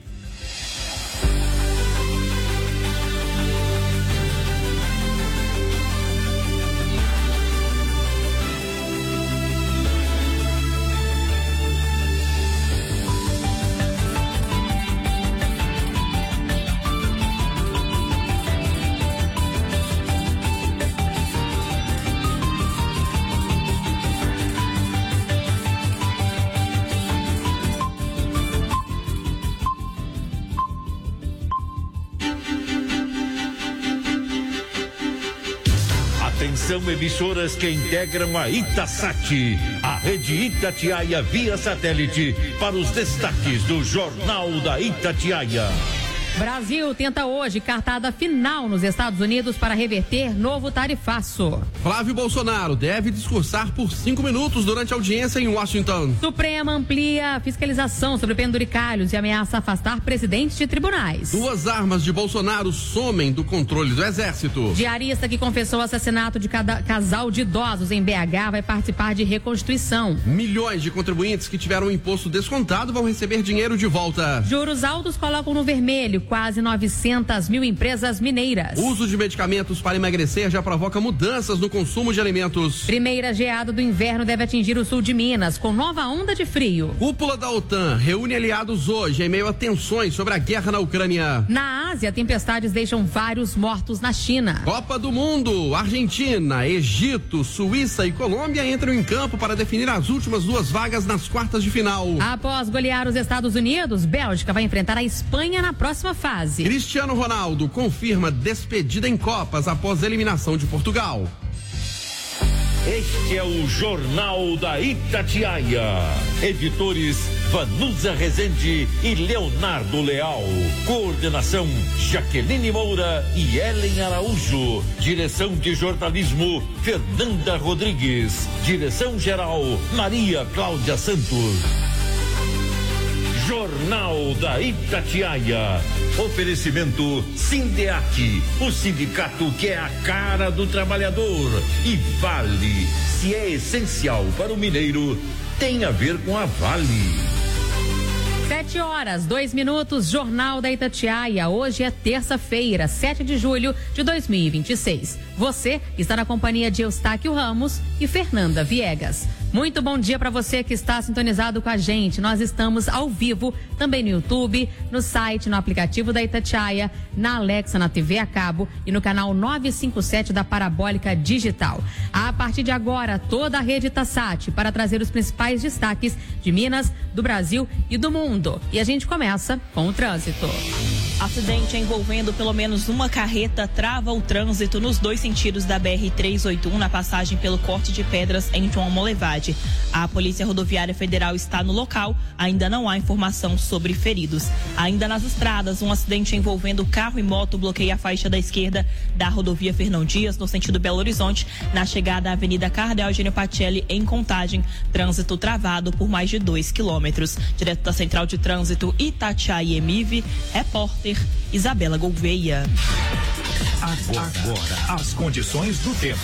São emissoras que integram a Itasat, a rede Itatiaia via satélite, para os destaques do Jornal da Itatiaia. Brasil tenta hoje cartada final nos Estados Unidos para reverter novo tarifaço. Flávio Bolsonaro deve discursar por cinco minutos durante a audiência em Washington. Suprema amplia a fiscalização sobre penduricalhos e ameaça afastar presidentes de tribunais. Duas armas de Bolsonaro somem do controle do Exército. Diarista que confessou o assassinato de cada casal de idosos em B H vai participar de reconstituição. Milhões de contribuintes que tiveram o imposto descontado vão receber dinheiro de volta. Juros altos colocam no vermelho quase novecentas mil empresas mineiras. O uso de medicamentos para emagrecer já provoca mudanças no consumo de alimentos. Primeira geada do inverno deve atingir o sul de Minas, com nova onda de frio. Cúpula da OTAN reúne aliados hoje em meio a tensões sobre a guerra na Ucrânia. Na Ásia, tempestades deixam vários mortos na China. Copa do Mundo, Argentina, Egito, Suíça e Colômbia entram em campo para definir as últimas duas vagas nas quartas de final. Após golear os Estados Unidos, Bélgica vai enfrentar a Espanha na próxima fase. Cristiano Ronaldo confirma despedida em Copas após a eliminação de Portugal. Este é o Jornal da Itatiaia. Editores Vanusa Rezende e Leonardo Leal. Coordenação Jaqueline Moura e Ellen Araújo. Direção de jornalismo Fernanda Rodrigues. Direção geral Maria Cláudia Santos. Jornal da Itatiaia. Oferecimento Sindeac, o sindicato que é a cara do trabalhador. E Vale, se é essencial para o mineiro, tem a ver com a Vale. Sete horas, dois minutos, Jornal da Itatiaia. Hoje é terça-feira, sete de julho de dois mil e vinte e seis. Você está na companhia de Eustáquio Ramos e Fernanda Viegas. Muito bom dia para você que está sintonizado com a gente. Nós estamos ao vivo também no YouTube, no site, no aplicativo da Itatiaia, na Alexa, na T V a cabo e no canal novecentos e cinquenta e sete da Parabólica Digital. A partir de agora, toda a rede Itassat para trazer os principais destaques de Minas, do Brasil e do mundo. E a gente começa com o trânsito. Acidente envolvendo pelo menos uma carreta trava o trânsito nos dois sentidos da B R trezentos e oitenta e um na passagem pelo Corte de Pedras em João Molevade. A Polícia Rodoviária Federal está no local, ainda não há informação sobre feridos. Ainda nas estradas, um acidente envolvendo carro e moto bloqueia a faixa da esquerda da rodovia Fernão Dias, no sentido Belo Horizonte, na chegada à Avenida Cardeal Eugênio Pacelli, em Contagem. Trânsito travado por mais de dois quilômetros. Direto da Central de Trânsito Itatiaia Emive, repórter Isabela Gouveia. Agora, Agora, as condições do tempo.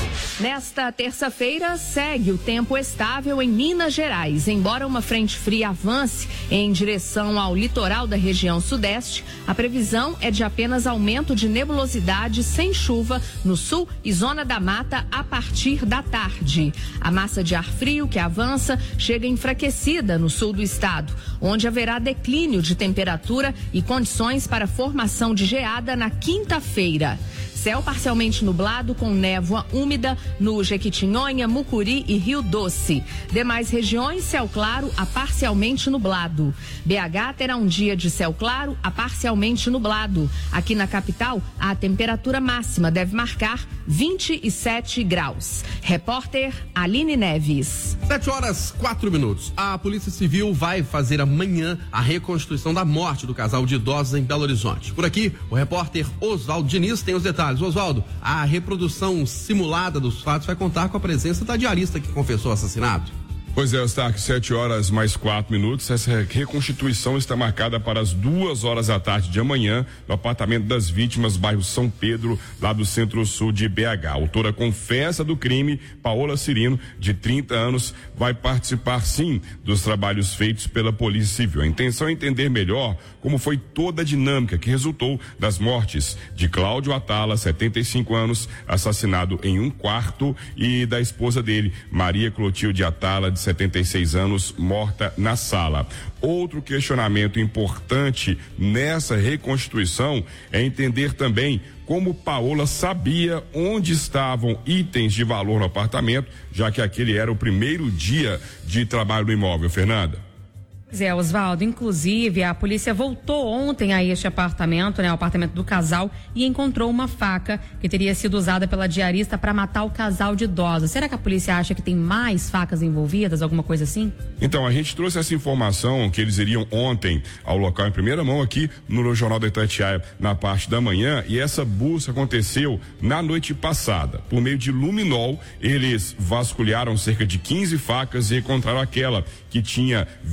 Nesta terça-feira, segue o tempo estável em Minas Gerais. Embora uma frente fria avance em direção ao litoral da região sudeste, a previsão é de apenas aumento de nebulosidade sem chuva no sul e zona da mata a partir da tarde. A massa de ar frio que avança chega enfraquecida no sul do estado, onde haverá declínio de temperatura e condições para formação de geada na quinta-feira. Céu parcialmente nublado com névoa úmida no Jequitinhonha, Mucuri e Rio Doce. Demais regiões, céu claro a parcialmente nublado. B H terá um dia de céu claro a parcialmente nublado. Aqui na capital, a temperatura máxima deve marcar vinte e sete graus. Repórter Aline Neves. Sete horas, quatro minutos. A Polícia Civil vai fazer amanhã a reconstituição da morte do casal de idosos em Belo Horizonte. Por aqui, o repórter Oswaldo Diniz tem os detalhes. Oswaldo, a reprodução simulada dos fatos vai contar com a presença da diarista que confessou o assassinato. Pois é, Eustáquio, sete horas mais quatro minutos. Essa reconstituição está marcada para as duas horas da tarde de amanhã, no apartamento das vítimas, bairro São Pedro, lá do centro-sul de B H. A autora confessa do crime, Paola Cirino, de trinta anos, vai participar sim dos trabalhos feitos pela Polícia Civil. A intenção é entender melhor como foi toda a dinâmica que resultou das mortes de Cláudio Atala, setenta e cinco anos, assassinado em um quarto, e da esposa dele, Maria Clotilde Atala, de setenta e seis anos, morta na sala. Outro questionamento importante nessa reconstituição é entender também como Paola sabia onde estavam itens de valor no apartamento, já que aquele era o primeiro dia de trabalho no imóvel. Fernanda. Pois é, Oswaldo, inclusive a polícia voltou ontem a este apartamento, né, o apartamento do casal, e encontrou uma faca que teria sido usada pela diarista para matar o casal de idosos. Será que a polícia acha que tem mais facas envolvidas, alguma coisa assim? Então, a gente trouxe essa informação que eles iriam ontem ao local em primeira mão aqui no Jornal da Itatiaia na parte da manhã, e essa busca aconteceu na noite passada. Por meio de luminol, eles vasculharam cerca de quinze facas e encontraram aquela que tinha vestígios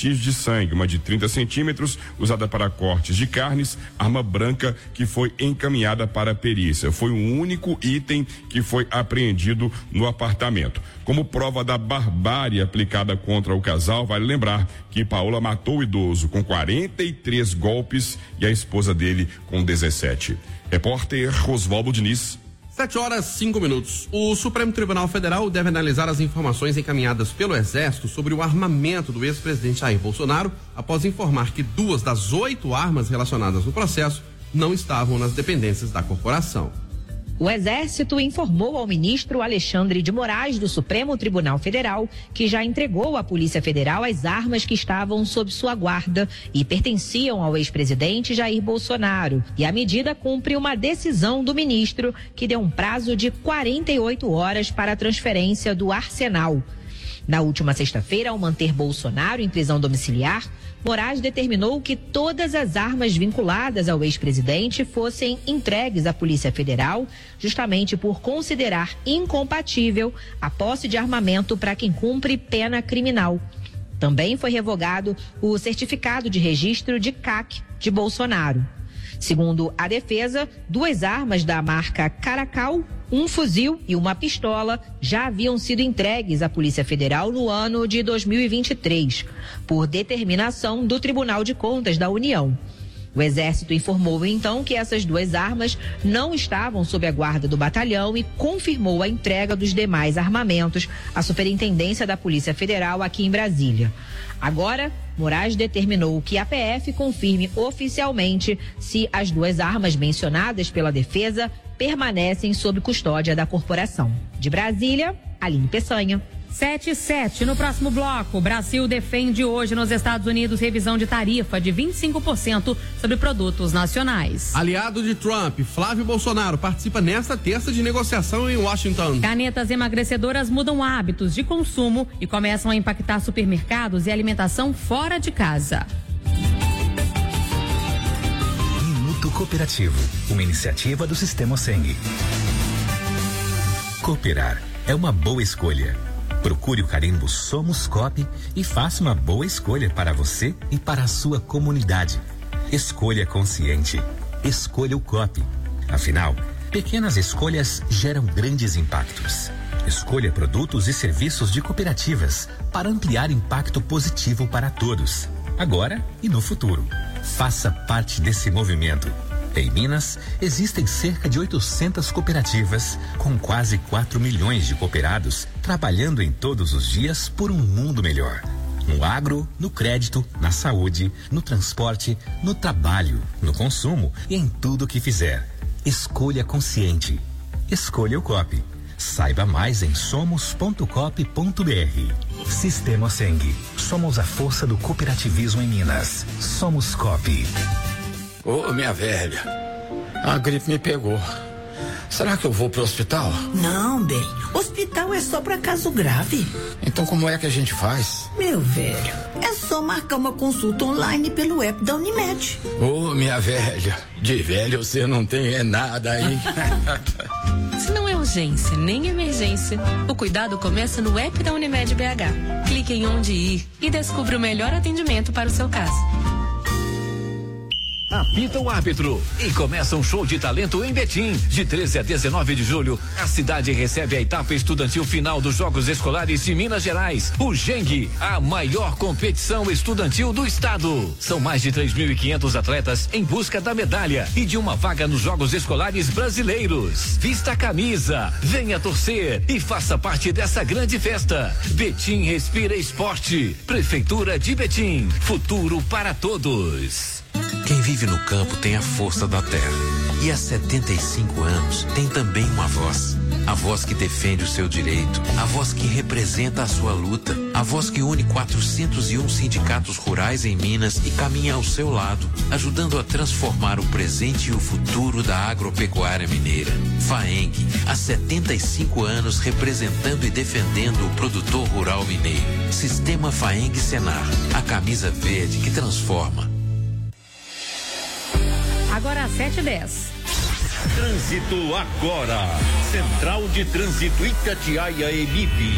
vestígios de sangue, uma de trinta centímetros, usada para cortes de carnes, arma branca que foi encaminhada para a perícia. Foi o único item que foi apreendido no apartamento. Como prova da barbárie aplicada contra o casal, vale lembrar que Paola matou o idoso com quarenta e três golpes e a esposa dele com dezessete. Repórter Oswaldo Diniz. Sete horas, cinco minutos. O Supremo Tribunal Federal deve analisar as informações encaminhadas pelo Exército sobre o armamento do ex-presidente Jair Bolsonaro, após informar que duas das oito armas relacionadas no processo não estavam nas dependências da corporação. O Exército informou ao ministro Alexandre de Moraes, do Supremo Tribunal Federal, que já entregou à Polícia Federal as armas que estavam sob sua guarda e pertenciam ao ex-presidente Jair Bolsonaro. E a medida cumpre uma decisão do ministro, que deu um prazo de quarenta e oito horas para a transferência do arsenal. Na última sexta-feira, ao manter Bolsonaro em prisão domiciliar, Moraes determinou que todas as armas vinculadas ao ex-presidente fossem entregues à Polícia Federal, justamente por considerar incompatível a posse de armamento para quem cumpre pena criminal. Também foi revogado o certificado de registro de C A C de Bolsonaro. Segundo a defesa, duas armas da marca Caracal, um fuzil e uma pistola já haviam sido entregues à Polícia Federal no ano de dois mil e vinte e três, por determinação do Tribunal de Contas da União. O Exército informou então que essas duas armas não estavam sob a guarda do batalhão e confirmou a entrega dos demais armamentos à Superintendência da Polícia Federal aqui em Brasília. Agora, Moraes determinou que a P F confirme oficialmente se as duas armas mencionadas pela defesa permanecem sob custódia da corporação. De Brasília, Aline Peçanha. sete e sete, no próximo bloco, o Brasil defende hoje nos Estados Unidos revisão de tarifa de vinte e cinco por cento sobre produtos nacionais. Aliado de Trump, Flávio Bolsonaro, participa nesta terça de negociação em Washington. Canetas emagrecedoras mudam hábitos de consumo e começam a impactar supermercados e alimentação fora de casa. Minuto Cooperativo, uma iniciativa do Sistema Seng. Cooperar é uma boa escolha. Procure o carimbo Somos Coop e faça uma boa escolha para você e para a sua comunidade. Escolha consciente. Escolha o Coop. Afinal, pequenas escolhas geram grandes impactos. Escolha produtos e serviços de cooperativas para ampliar impacto positivo para todos, agora e no futuro. Faça parte desse movimento. Em Minas, existem cerca de oitocentas cooperativas, com quase quatro milhões de cooperados, trabalhando em todos os dias por um mundo melhor. No agro, no crédito, na saúde, no transporte, no trabalho, no consumo e em tudo que fizer. Escolha consciente. Escolha o Coop. Saiba mais em somos ponto coop ponto br. Sistema Seng. Somos a força do cooperativismo em Minas. Somos Coop. Ô, oh, minha velha, a gripe me pegou. Será que eu vou pro hospital? Não, bem. Hospital é só pra caso grave. Então como é que a gente faz? Meu velho, é só marcar uma consulta online pelo app da Unimed. Ô, oh, minha velha, de velho você não tem é nada aí. Se não é urgência nem emergência, o cuidado começa no app da Unimed B H. Clique em onde ir e descubra o melhor atendimento para o seu caso. Apita o árbitro e começa um show de talento em Betim. De treze a dezenove de julho, a cidade recebe a etapa estudantil final dos Jogos Escolares de Minas Gerais, o Geng, a maior competição estudantil do estado. São mais de três mil e quinhentos atletas em busca da medalha e de uma vaga nos Jogos Escolares brasileiros. Vista a camisa, venha torcer e faça parte dessa grande festa. Betim respira esporte. Prefeitura de Betim, futuro para todos. Quem vive no campo tem a força da terra. E há setenta e cinco anos tem também uma voz. A voz que defende o seu direito. A voz que representa a sua luta. A voz que une quatrocentos e um sindicatos rurais em Minas e caminha ao seu lado, ajudando a transformar o presente e o futuro da agropecuária mineira. FAENG, há setenta e cinco anos representando e defendendo o produtor rural mineiro. Sistema FAENG Senar, a camisa verde que transforma. Agora às sete e dez. Trânsito agora. Central de Trânsito Itatiaia Emip.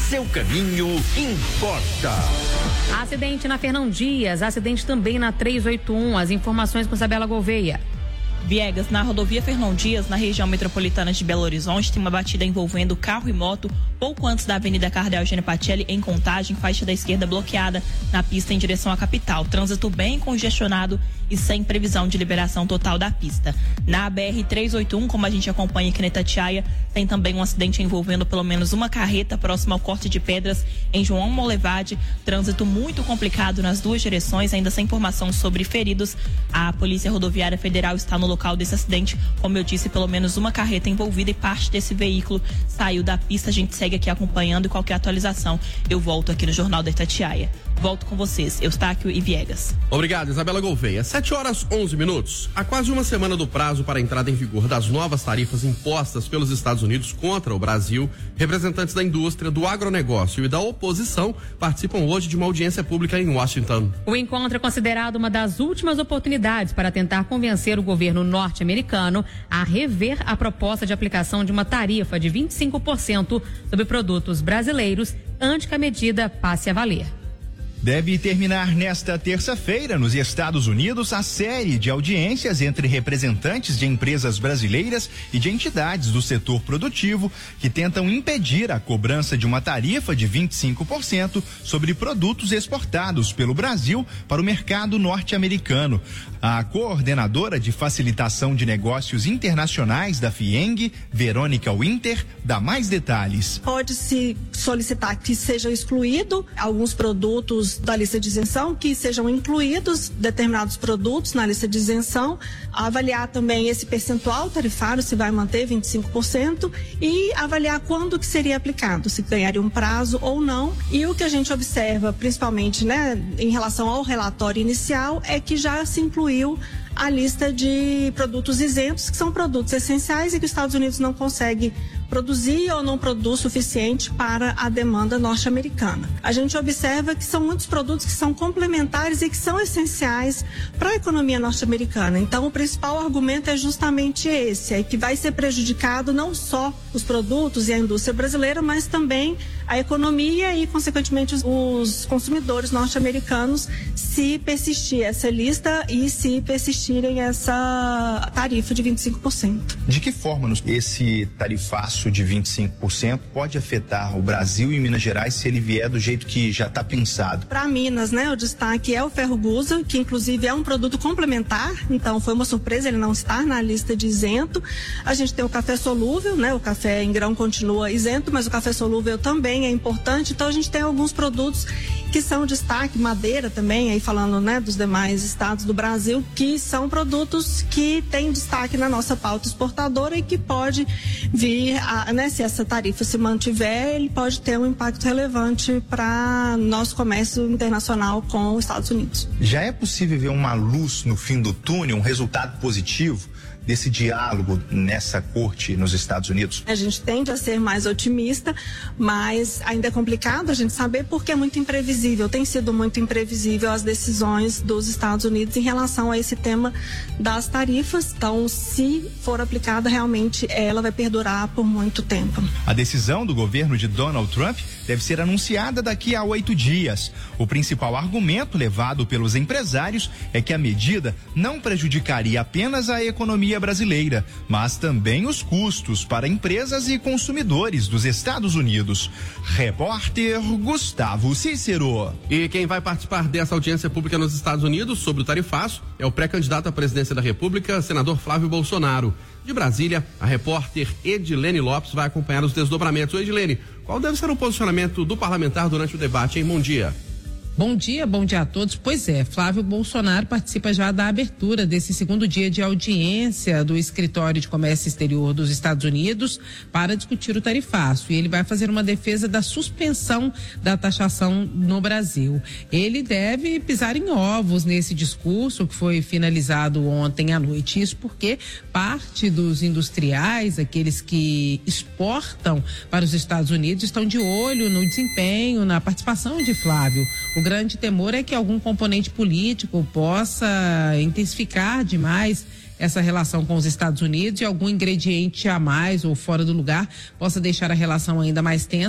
seu caminho importa. Acidente na Fernão Dias, acidente também na trezentos e oitenta e um. As informações com Isabela Gouveia. Viegas, na rodovia Fernão Dias, na região metropolitana de Belo Horizonte, tem uma batida envolvendo carro e moto pouco antes da Avenida Cardeal Eugênio Pacelli, em Contagem, faixa da esquerda bloqueada na pista em direção à capital. Trânsito bem congestionado e sem previsão de liberação total da pista. Na B R trezentos e oitenta e um, como a gente acompanha aqui na Itatiaia, tem também um acidente envolvendo pelo menos uma carreta próxima ao corte de pedras em João Molevade. Trânsito muito complicado nas duas direções, ainda sem informação sobre feridos. A Polícia Rodoviária Federal está no local desse acidente. Como eu disse, pelo menos uma carreta envolvida e parte desse veículo saiu da pista. A gente segue aqui acompanhando e qualquer atualização eu volto aqui no Jornal da Itatiaia. Volto com vocês, Eustáquio e Viegas. Obrigado, Isabela Gouveia. sete horas onze minutos. Há quase uma semana do prazo para a entrada em vigor das novas tarifas impostas pelos Estados Unidos contra o Brasil, representantes da indústria, do agronegócio e da oposição participam hoje de uma audiência pública em Washington. O encontro é considerado uma das últimas oportunidades para tentar convencer o governo norte-americano a rever a proposta de aplicação de uma tarifa de vinte e cinco por cento sobre produtos brasileiros antes que a medida passe a valer. Deve terminar nesta terça-feira, nos Estados Unidos, a série de audiências entre representantes de empresas brasileiras e de entidades do setor produtivo que tentam impedir a cobrança de uma tarifa de vinte e cinco por cento sobre produtos exportados pelo Brasil para o mercado norte-americano. A coordenadora de facilitação de negócios internacionais da FIENG, Verônica Winter, dá mais detalhes. Pode-se solicitar que seja excluído alguns produtos da lista de isenção, que sejam incluídos determinados produtos na lista de isenção, avaliar também esse percentual tarifário, se vai manter vinte e cinco por cento, e avaliar quando que seria aplicado, se ganharia um prazo ou não. E o que a gente observa, principalmente, né, em relação ao relatório inicial, é que já se incluiu a lista de produtos isentos, que são produtos essenciais e que os Estados Unidos não consegue produzir ou não produz suficiente para a demanda norte-americana. A gente observa que são muitos produtos que são complementares e que são essenciais para a economia norte-americana. Então, o principal argumento é justamente esse, é que vai ser prejudicado não só os produtos e a indústria brasileira, mas também a economia e, consequentemente, os, os consumidores norte-americanos, se persistir essa lista e se persistirem essa tarifa de vinte e cinco por cento. De que forma esse tarifaço de vinte e cinco por cento pode afetar o Brasil e Minas Gerais se ele vier do jeito que já está pensado? Para Minas, né, o destaque é o ferro gusa, que inclusive é um produto complementar, então foi uma surpresa ele não estar na lista de isento. A gente tem o café solúvel, né, o café em grão continua isento, mas o café solúvel também é importante, então a gente tem alguns produtos que são destaque, madeira também, aí falando, né, dos demais estados do Brasil, que são produtos que têm destaque na nossa pauta exportadora e que pode vir, a, né, se essa tarifa se mantiver, ele pode ter um impacto relevante para nosso comércio internacional com os Estados Unidos. Já é possível ver uma luz no fim do túnel, um resultado positivo desse diálogo nessa corte nos Estados Unidos? A gente tende a ser mais otimista, mas ainda é complicado a gente saber porque é muito imprevisível, tem sido muito imprevisível as decisões dos Estados Unidos em relação a esse tema das tarifas. Então, se for aplicada, realmente ela vai perdurar por muito tempo. A decisão do governo de Donald Trump deve ser anunciada daqui a oito dias. O principal argumento levado pelos empresários é que a medida não prejudicaria apenas a economia brasileira, mas também os custos para empresas e consumidores dos Estados Unidos. Repórter Gustavo Cícero. E quem vai participar dessa audiência pública nos Estados Unidos sobre o tarifaço é o pré-candidato à presidência da República, senador Flávio Bolsonaro. De Brasília, a repórter Edilene Lopes vai acompanhar os desdobramentos. Edilene, qual deve ser o posicionamento do parlamentar durante o debate, hein? Bom dia. Bom dia, bom dia a todos. Pois é, Flávio Bolsonaro participa já da abertura desse segundo dia de audiência do Escritório de Comércio Exterior dos Estados Unidos para discutir o tarifaço. E ele vai fazer uma defesa da suspensão da taxação no Brasil. Ele deve pisar em ovos nesse discurso que foi finalizado ontem à noite. Isso porque parte dos industriais, aqueles que exportam para os Estados Unidos, estão de olho no desempenho, na participação de Flávio. O grande temor é que algum componente político possa intensificar demais essa relação com os Estados Unidos e algum ingrediente a mais ou fora do lugar possa deixar a relação ainda mais tensa e a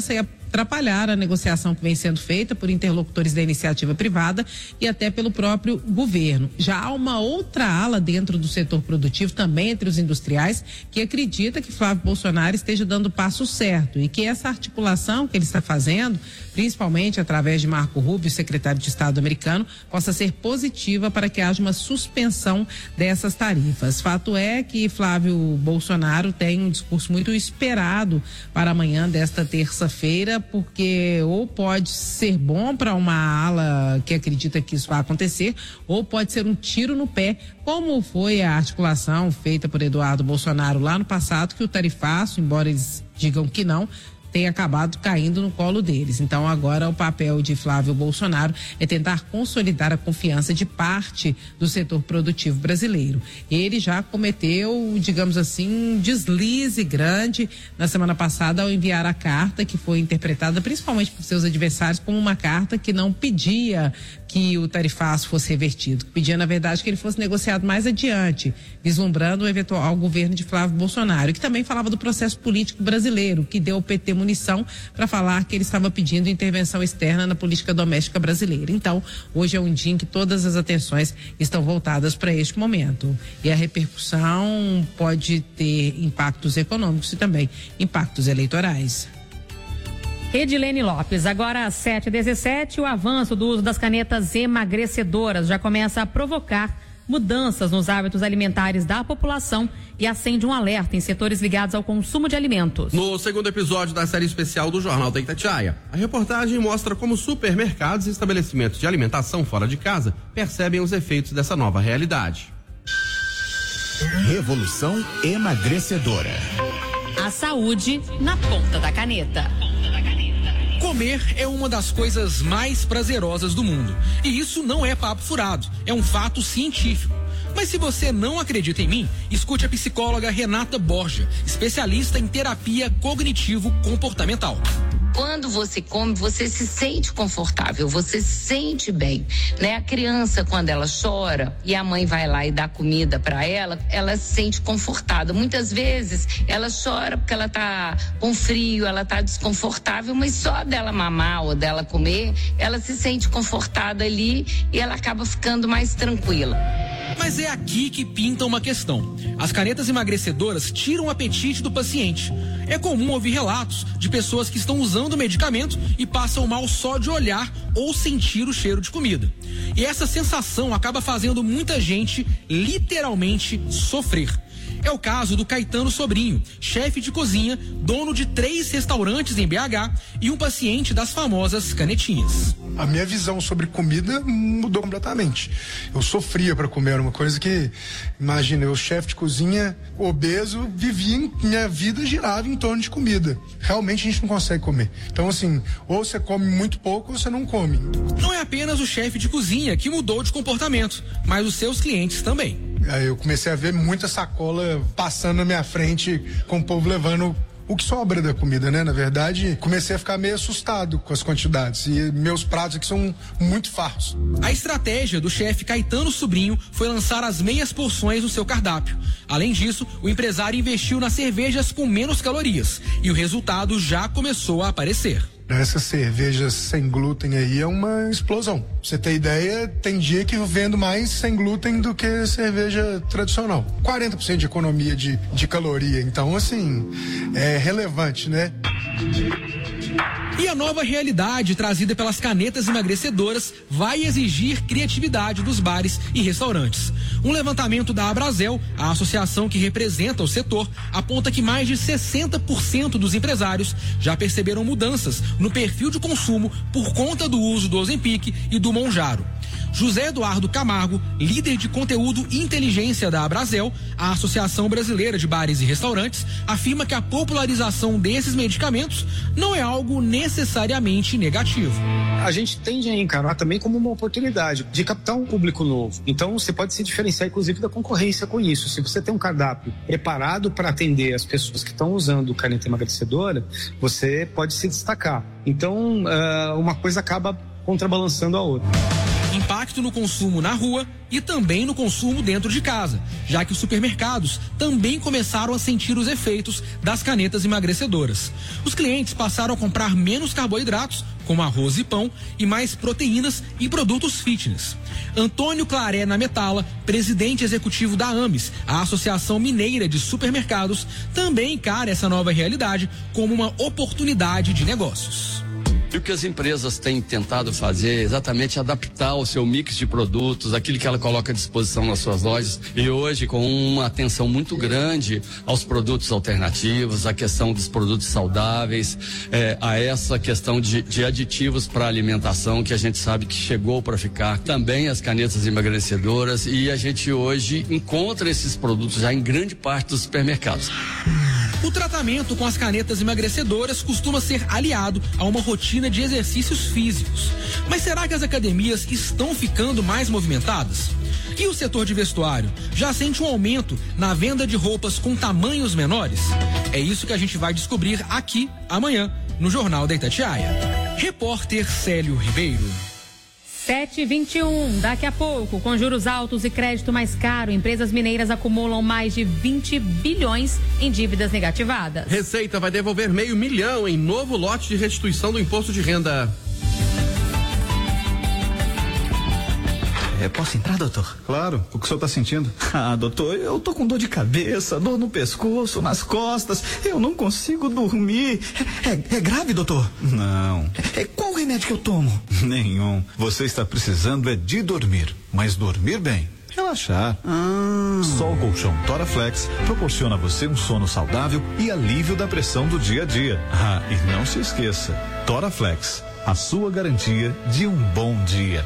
atrapalhar a negociação que vem sendo feita por interlocutores da iniciativa privada e até pelo próprio governo. Já há uma outra ala dentro do setor produtivo, também entre os industriais, que acredita que Flávio Bolsonaro esteja dando o passo certo e que essa articulação que ele está fazendo, principalmente através de Marco Rubio, secretário de Estado americano, possa ser positiva para que haja uma suspensão dessas tarifas. Fato é que Flávio Bolsonaro tem um discurso muito esperado para amanhã desta terça-feira, porque ou pode ser bom para uma ala que acredita que isso vai acontecer, ou pode ser um tiro no pé, como foi a articulação feita por Eduardo Bolsonaro lá no passado, que o tarifaço, embora eles digam que não, tem acabado caindo no colo deles. Então agora o papel de Flávio Bolsonaro é tentar consolidar a confiança de parte do setor produtivo brasileiro. Ele já cometeu, digamos assim, um deslize grande na semana passada ao enviar a carta, que foi interpretada principalmente por seus adversários como uma carta que não pedia que o tarifaço fosse revertido, que pedia, na verdade, que ele fosse negociado mais adiante, vislumbrando o eventual governo de Flávio Bolsonaro, que também falava do processo político brasileiro, que deu ao P T munição para falar que ele estava pedindo intervenção externa na política doméstica brasileira. Então, hoje é um dia em que todas as atenções estão voltadas para este momento. E a repercussão pode ter impactos econômicos e também impactos eleitorais. Edilene Lopes, agora às sete e dezessete, o avanço do uso das canetas emagrecedoras já começa a provocar mudanças nos hábitos alimentares da população e acende um alerta em setores ligados ao consumo de alimentos. No segundo episódio da série especial do Jornal da Itatiaia, a reportagem mostra como supermercados e estabelecimentos de alimentação fora de casa percebem os efeitos dessa nova realidade. Revolução emagrecedora. A saúde na ponta da caneta. Comer é uma das coisas mais prazerosas do mundo. E isso não é papo furado, é um fato científico. Mas se você não acredita em mim, escute a psicóloga Renata Borja, especialista em terapia cognitivo-comportamental. Quando você come, você se sente confortável, você se sente bem, né? A criança, quando ela chora e a mãe vai lá e dá comida para ela, ela se sente confortada. Muitas vezes ela chora porque ela tá com frio, ela tá desconfortável, mas só dela mamar ou dela comer, ela se sente confortada ali e ela acaba ficando mais tranquila. Mas é aqui que pinta uma questão. As canetas emagrecedoras tiram o apetite do paciente. É comum ouvir relatos de pessoas que estão usando o medicamento e passam mal só de olhar ou sentir o cheiro de comida. E essa sensação acaba fazendo muita gente literalmente sofrer. É o caso do Caetano Sobrinho, chefe de cozinha, dono de três restaurantes em B H e um paciente das famosas canetinhas. A minha visão sobre comida mudou completamente. Eu sofria para comer, era uma coisa que, imagina, eu chefe de cozinha, obeso, vivia, minha vida girava em torno de comida. Realmente a gente não consegue comer. Então, assim, ou você come muito pouco ou você não come. Não é apenas o chefe de cozinha que mudou de comportamento, mas os seus clientes também. Aí eu comecei a ver muita sacola passando na minha frente, com o povo levando o que sobra da comida, né? Na verdade, comecei a ficar meio assustado com as quantidades. E meus pratos aqui são muito fartos. A estratégia do chefe Caetano Sobrinho foi lançar as meias porções no seu cardápio. Além disso, o empresário investiu nas cervejas com menos calorias. E o resultado já começou a aparecer. Essas cervejas sem glúten aí é uma explosão. Pra você ter ideia, tem dia que eu vendo mais sem glúten do que cerveja tradicional. quarenta por cento de economia de, de caloria. Então, assim, é relevante, né? E a nova realidade trazida pelas canetas emagrecedoras vai exigir criatividade dos bares e restaurantes. Um levantamento da Abrazel, a associação que representa o setor, aponta que mais de sessenta por cento dos empresários já perceberam mudanças no perfil de consumo por conta do uso do Ozempic e do Monjaro. José Eduardo Camargo, líder de conteúdo e inteligência da Abrazel, a Associação Brasileira de Bares e Restaurantes, afirma que a popularização desses medicamentos não é algo necessariamente negativo. A gente tende a encarar também como uma oportunidade de captar um público novo. Então você pode se diferenciar inclusive da concorrência com isso. Se você tem um cardápio preparado para atender as pessoas que estão usando caneta emagrecedora, você pode se destacar. Então uh, uma coisa acaba contrabalançando a outra. Impacto impacto no consumo na rua e também no consumo dentro de casa, já que os supermercados também começaram a sentir os efeitos das canetas emagrecedoras. Os clientes passaram a comprar menos carboidratos, como arroz e pão, e mais proteínas e produtos fitness. Antônio Claré na Metala, presidente executivo da AMES, a Associação Mineira de Supermercados, também encara essa nova realidade como uma oportunidade de negócios. E o que as empresas têm tentado fazer é exatamente adaptar o seu mix de produtos, aquilo que ela coloca à disposição nas suas lojas. E hoje, com uma atenção muito grande aos produtos alternativos, a questão dos produtos saudáveis, é, a essa questão de, de aditivos para alimentação, que a gente sabe que chegou para ficar. Também as canetas emagrecedoras, e a gente hoje encontra esses produtos já em grande parte dos supermercados. O tratamento com as canetas emagrecedoras costuma ser aliado a uma rotina de exercícios físicos. Mas será que as academias estão ficando mais movimentadas? E o setor de vestuário já sente um aumento na venda de roupas com tamanhos menores? É isso que a gente vai descobrir aqui amanhã no Jornal da Itatiaia. Repórter Célio Ribeiro. sete e vinte e um, daqui a pouco, com juros altos e crédito mais caro, empresas mineiras acumulam mais de vinte bilhões em dívidas negativadas. Receita vai devolver meio milhão em novo lote de restituição do imposto de renda. É, posso entrar, doutor? Claro. O que o senhor está sentindo? Ah, doutor, eu tô com dor de cabeça, dor no pescoço, nas costas. Eu não consigo dormir. É, é, é grave, doutor? Não. É, qual o remédio que eu tomo? Nenhum. Você está precisando é de dormir, mas dormir bem. Relaxar. Ah. Só o colchão Toraflex proporciona a você um sono saudável e alívio da pressão do dia a dia. Ah, e não se esqueça, Toraflex, a sua garantia de um bom dia.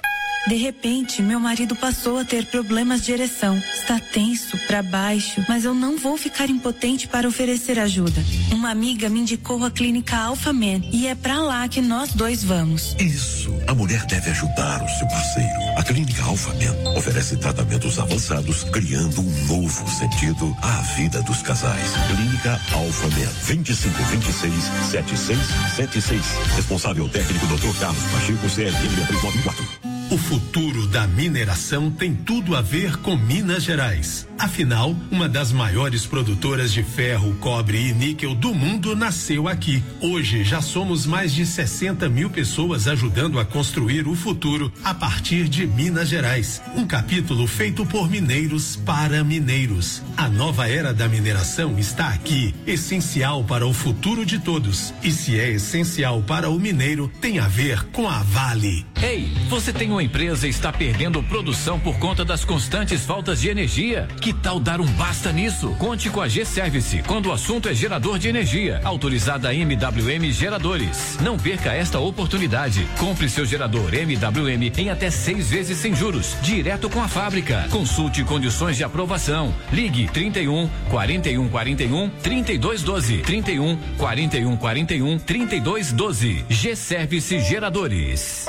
De repente, meu marido passou a ter problemas de ereção. Está tenso, para baixo, mas eu não vou ficar impotente para oferecer ajuda. Uma amiga me indicou a clínica Alphaman e é para lá que nós dois vamos. Isso, a mulher deve ajudar o seu parceiro. A clínica Alphaman oferece tratamentos avançados, criando um novo sentido à vida dos casais. Clínica Alphaman, vinte e cinco, vinte e seis, setenta e seis setenta e seis. Responsável técnico doutor Carlos Pacheco, C L M três nove quatro. O futuro da mineração tem tudo a ver com Minas Gerais. Afinal, uma das maiores produtoras de ferro, cobre e níquel do mundo nasceu aqui. Hoje já somos mais de sessenta mil pessoas ajudando a construir o futuro a partir de Minas Gerais. Um capítulo feito por mineiros para mineiros. A nova era da mineração está aqui, essencial para o futuro de todos. E se é essencial para o mineiro, tem a ver com a Vale. Ei, você tem uma empresa e está perdendo produção por conta das constantes faltas de energia? Que tal dar um basta nisso? Conte com a G-Service quando o assunto é gerador de energia. Autorizada M W M Geradores. Não perca esta oportunidade. Compre seu gerador M W M em até seis vezes sem juros, direto com a fábrica. Consulte condições de aprovação. Ligue trinta e um, quarenta e um, quarenta e um, trinta e dois doze. trinta e um, quarenta e um, quarenta e um, trinta e dois doze. G-Service Geradores.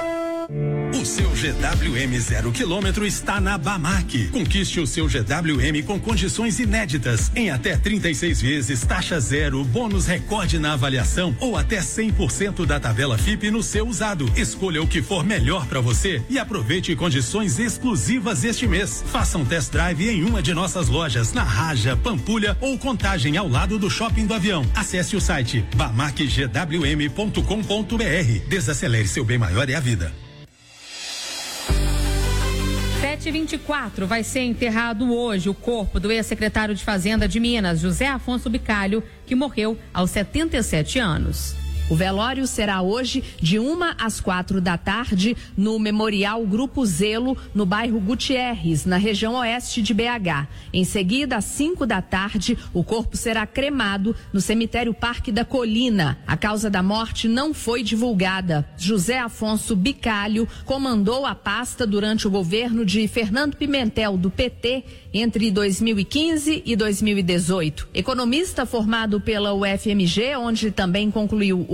O seu G W M zero quilômetro está na Bamac. Conquiste o seu G W M com condições inéditas, em até trinta e seis vezes, taxa zero, bônus recorde na avaliação ou até cem por cento da tabela F I P no seu usado. Escolha o que for melhor para você e aproveite condições exclusivas este mês. Faça um test drive em uma de nossas lojas, na Raja, Pampulha ou Contagem, ao lado do Shopping do Avião. Acesse o site bamac g w m ponto com ponto b r. Desacelere, seu bem maior é a vida. sete e vinte e quatro, vai ser enterrado hoje o corpo do ex-secretário de Fazenda de Minas, José Afonso Bicalho, que morreu aos setenta e sete anos. O velório será hoje de uma às quatro da tarde no Memorial Grupo Zelo, no bairro Gutierrez, na região oeste de B H. Em seguida, às cinco da tarde, o corpo será cremado no cemitério Parque da Colina. A causa da morte não foi divulgada. José Afonso Bicalho comandou a pasta durante o governo de Fernando Pimentel, do P T, entre dois mil e quinze e dois mil e dezoito. Economista formado pela U F M G, onde também concluiu o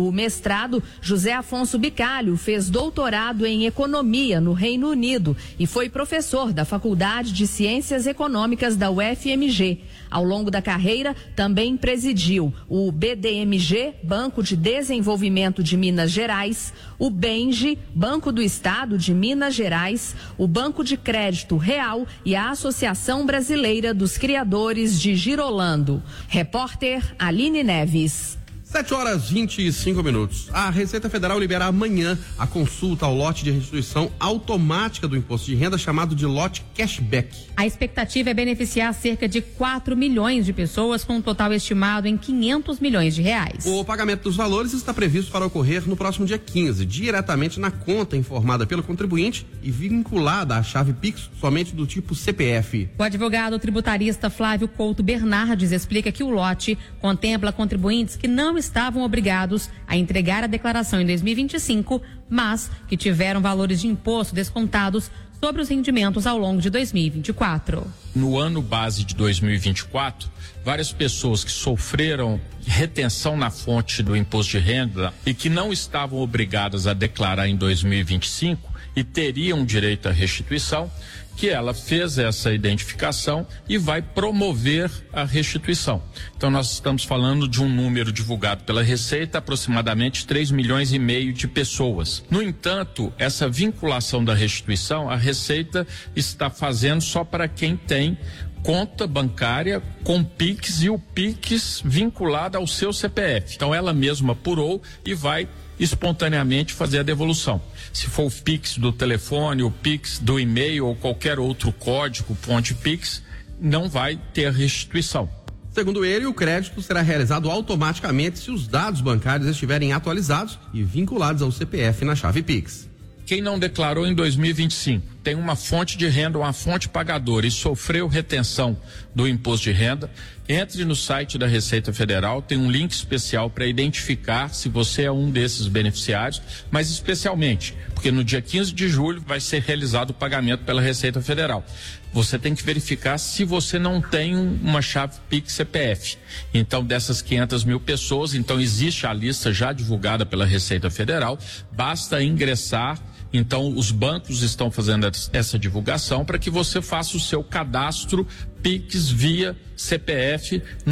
No mestrado, José Afonso Bicalho fez doutorado em economia no Reino Unido e foi professor da Faculdade de Ciências Econômicas da U F M G. Ao longo da carreira, também presidiu o B D M G, Banco de Desenvolvimento de Minas Gerais, o BENGE, Banco do Estado de Minas Gerais, o Banco de Crédito Real e a Associação Brasileira dos Criadores de Girolando. Repórter Aline Neves. sete horas e vinte e cinco minutos. A Receita Federal libera amanhã a consulta ao lote de restituição automática do imposto de renda, chamado de lote cashback. A expectativa é beneficiar cerca de quatro milhões de pessoas, com um total estimado em quinhentos milhões de reais. O pagamento dos valores está previsto para ocorrer no próximo dia quinze, diretamente na conta informada pelo contribuinte e vinculada à chave Pix somente do tipo C P F. O advogado tributarista Flávio Couto Bernardes explica que o lote contempla contribuintes que não estavam obrigados a entregar a declaração em dois mil e vinte e cinco, mas que tiveram valores de imposto descontados sobre os rendimentos ao longo de dois mil e vinte e quatro. No ano base de dois mil e vinte e quatro, várias pessoas que sofreram retenção na fonte do imposto de renda e que não estavam obrigadas a declarar em dois mil e vinte e cinco e teriam direito à restituição, que ela fez essa identificação e vai promover a restituição. Então nós estamos falando de um número divulgado pela Receita, aproximadamente três milhões e meio de pessoas. No entanto, essa vinculação da restituição, a Receita está fazendo só para quem tem conta bancária com Pix e o Pix vinculado ao seu C P F. Então ela mesma apurou e vai espontaneamente fazer a devolução. Se for o Pix do telefone, o Pix do e-mail ou qualquer outro código, fonte Pix, não vai ter restituição. Segundo ele, o crédito será realizado automaticamente se os dados bancários estiverem atualizados e vinculados ao C P F na chave Pix. Quem não declarou em dois mil e vinte e cinco, tem uma fonte de renda, uma fonte pagadora e sofreu retenção do imposto de renda, entre no site da Receita Federal, tem um link especial para identificar se você é um desses beneficiários, mas especialmente, porque no dia quinze de julho vai ser realizado o pagamento pela Receita Federal. Você tem que verificar se você não tem uma chave Pix C P F. Então, dessas quinhentas mil pessoas, então existe a lista já divulgada pela Receita Federal, basta ingressar. Então, os bancos estão fazendo essa divulgação para que você faça o seu cadastro Pix via C P F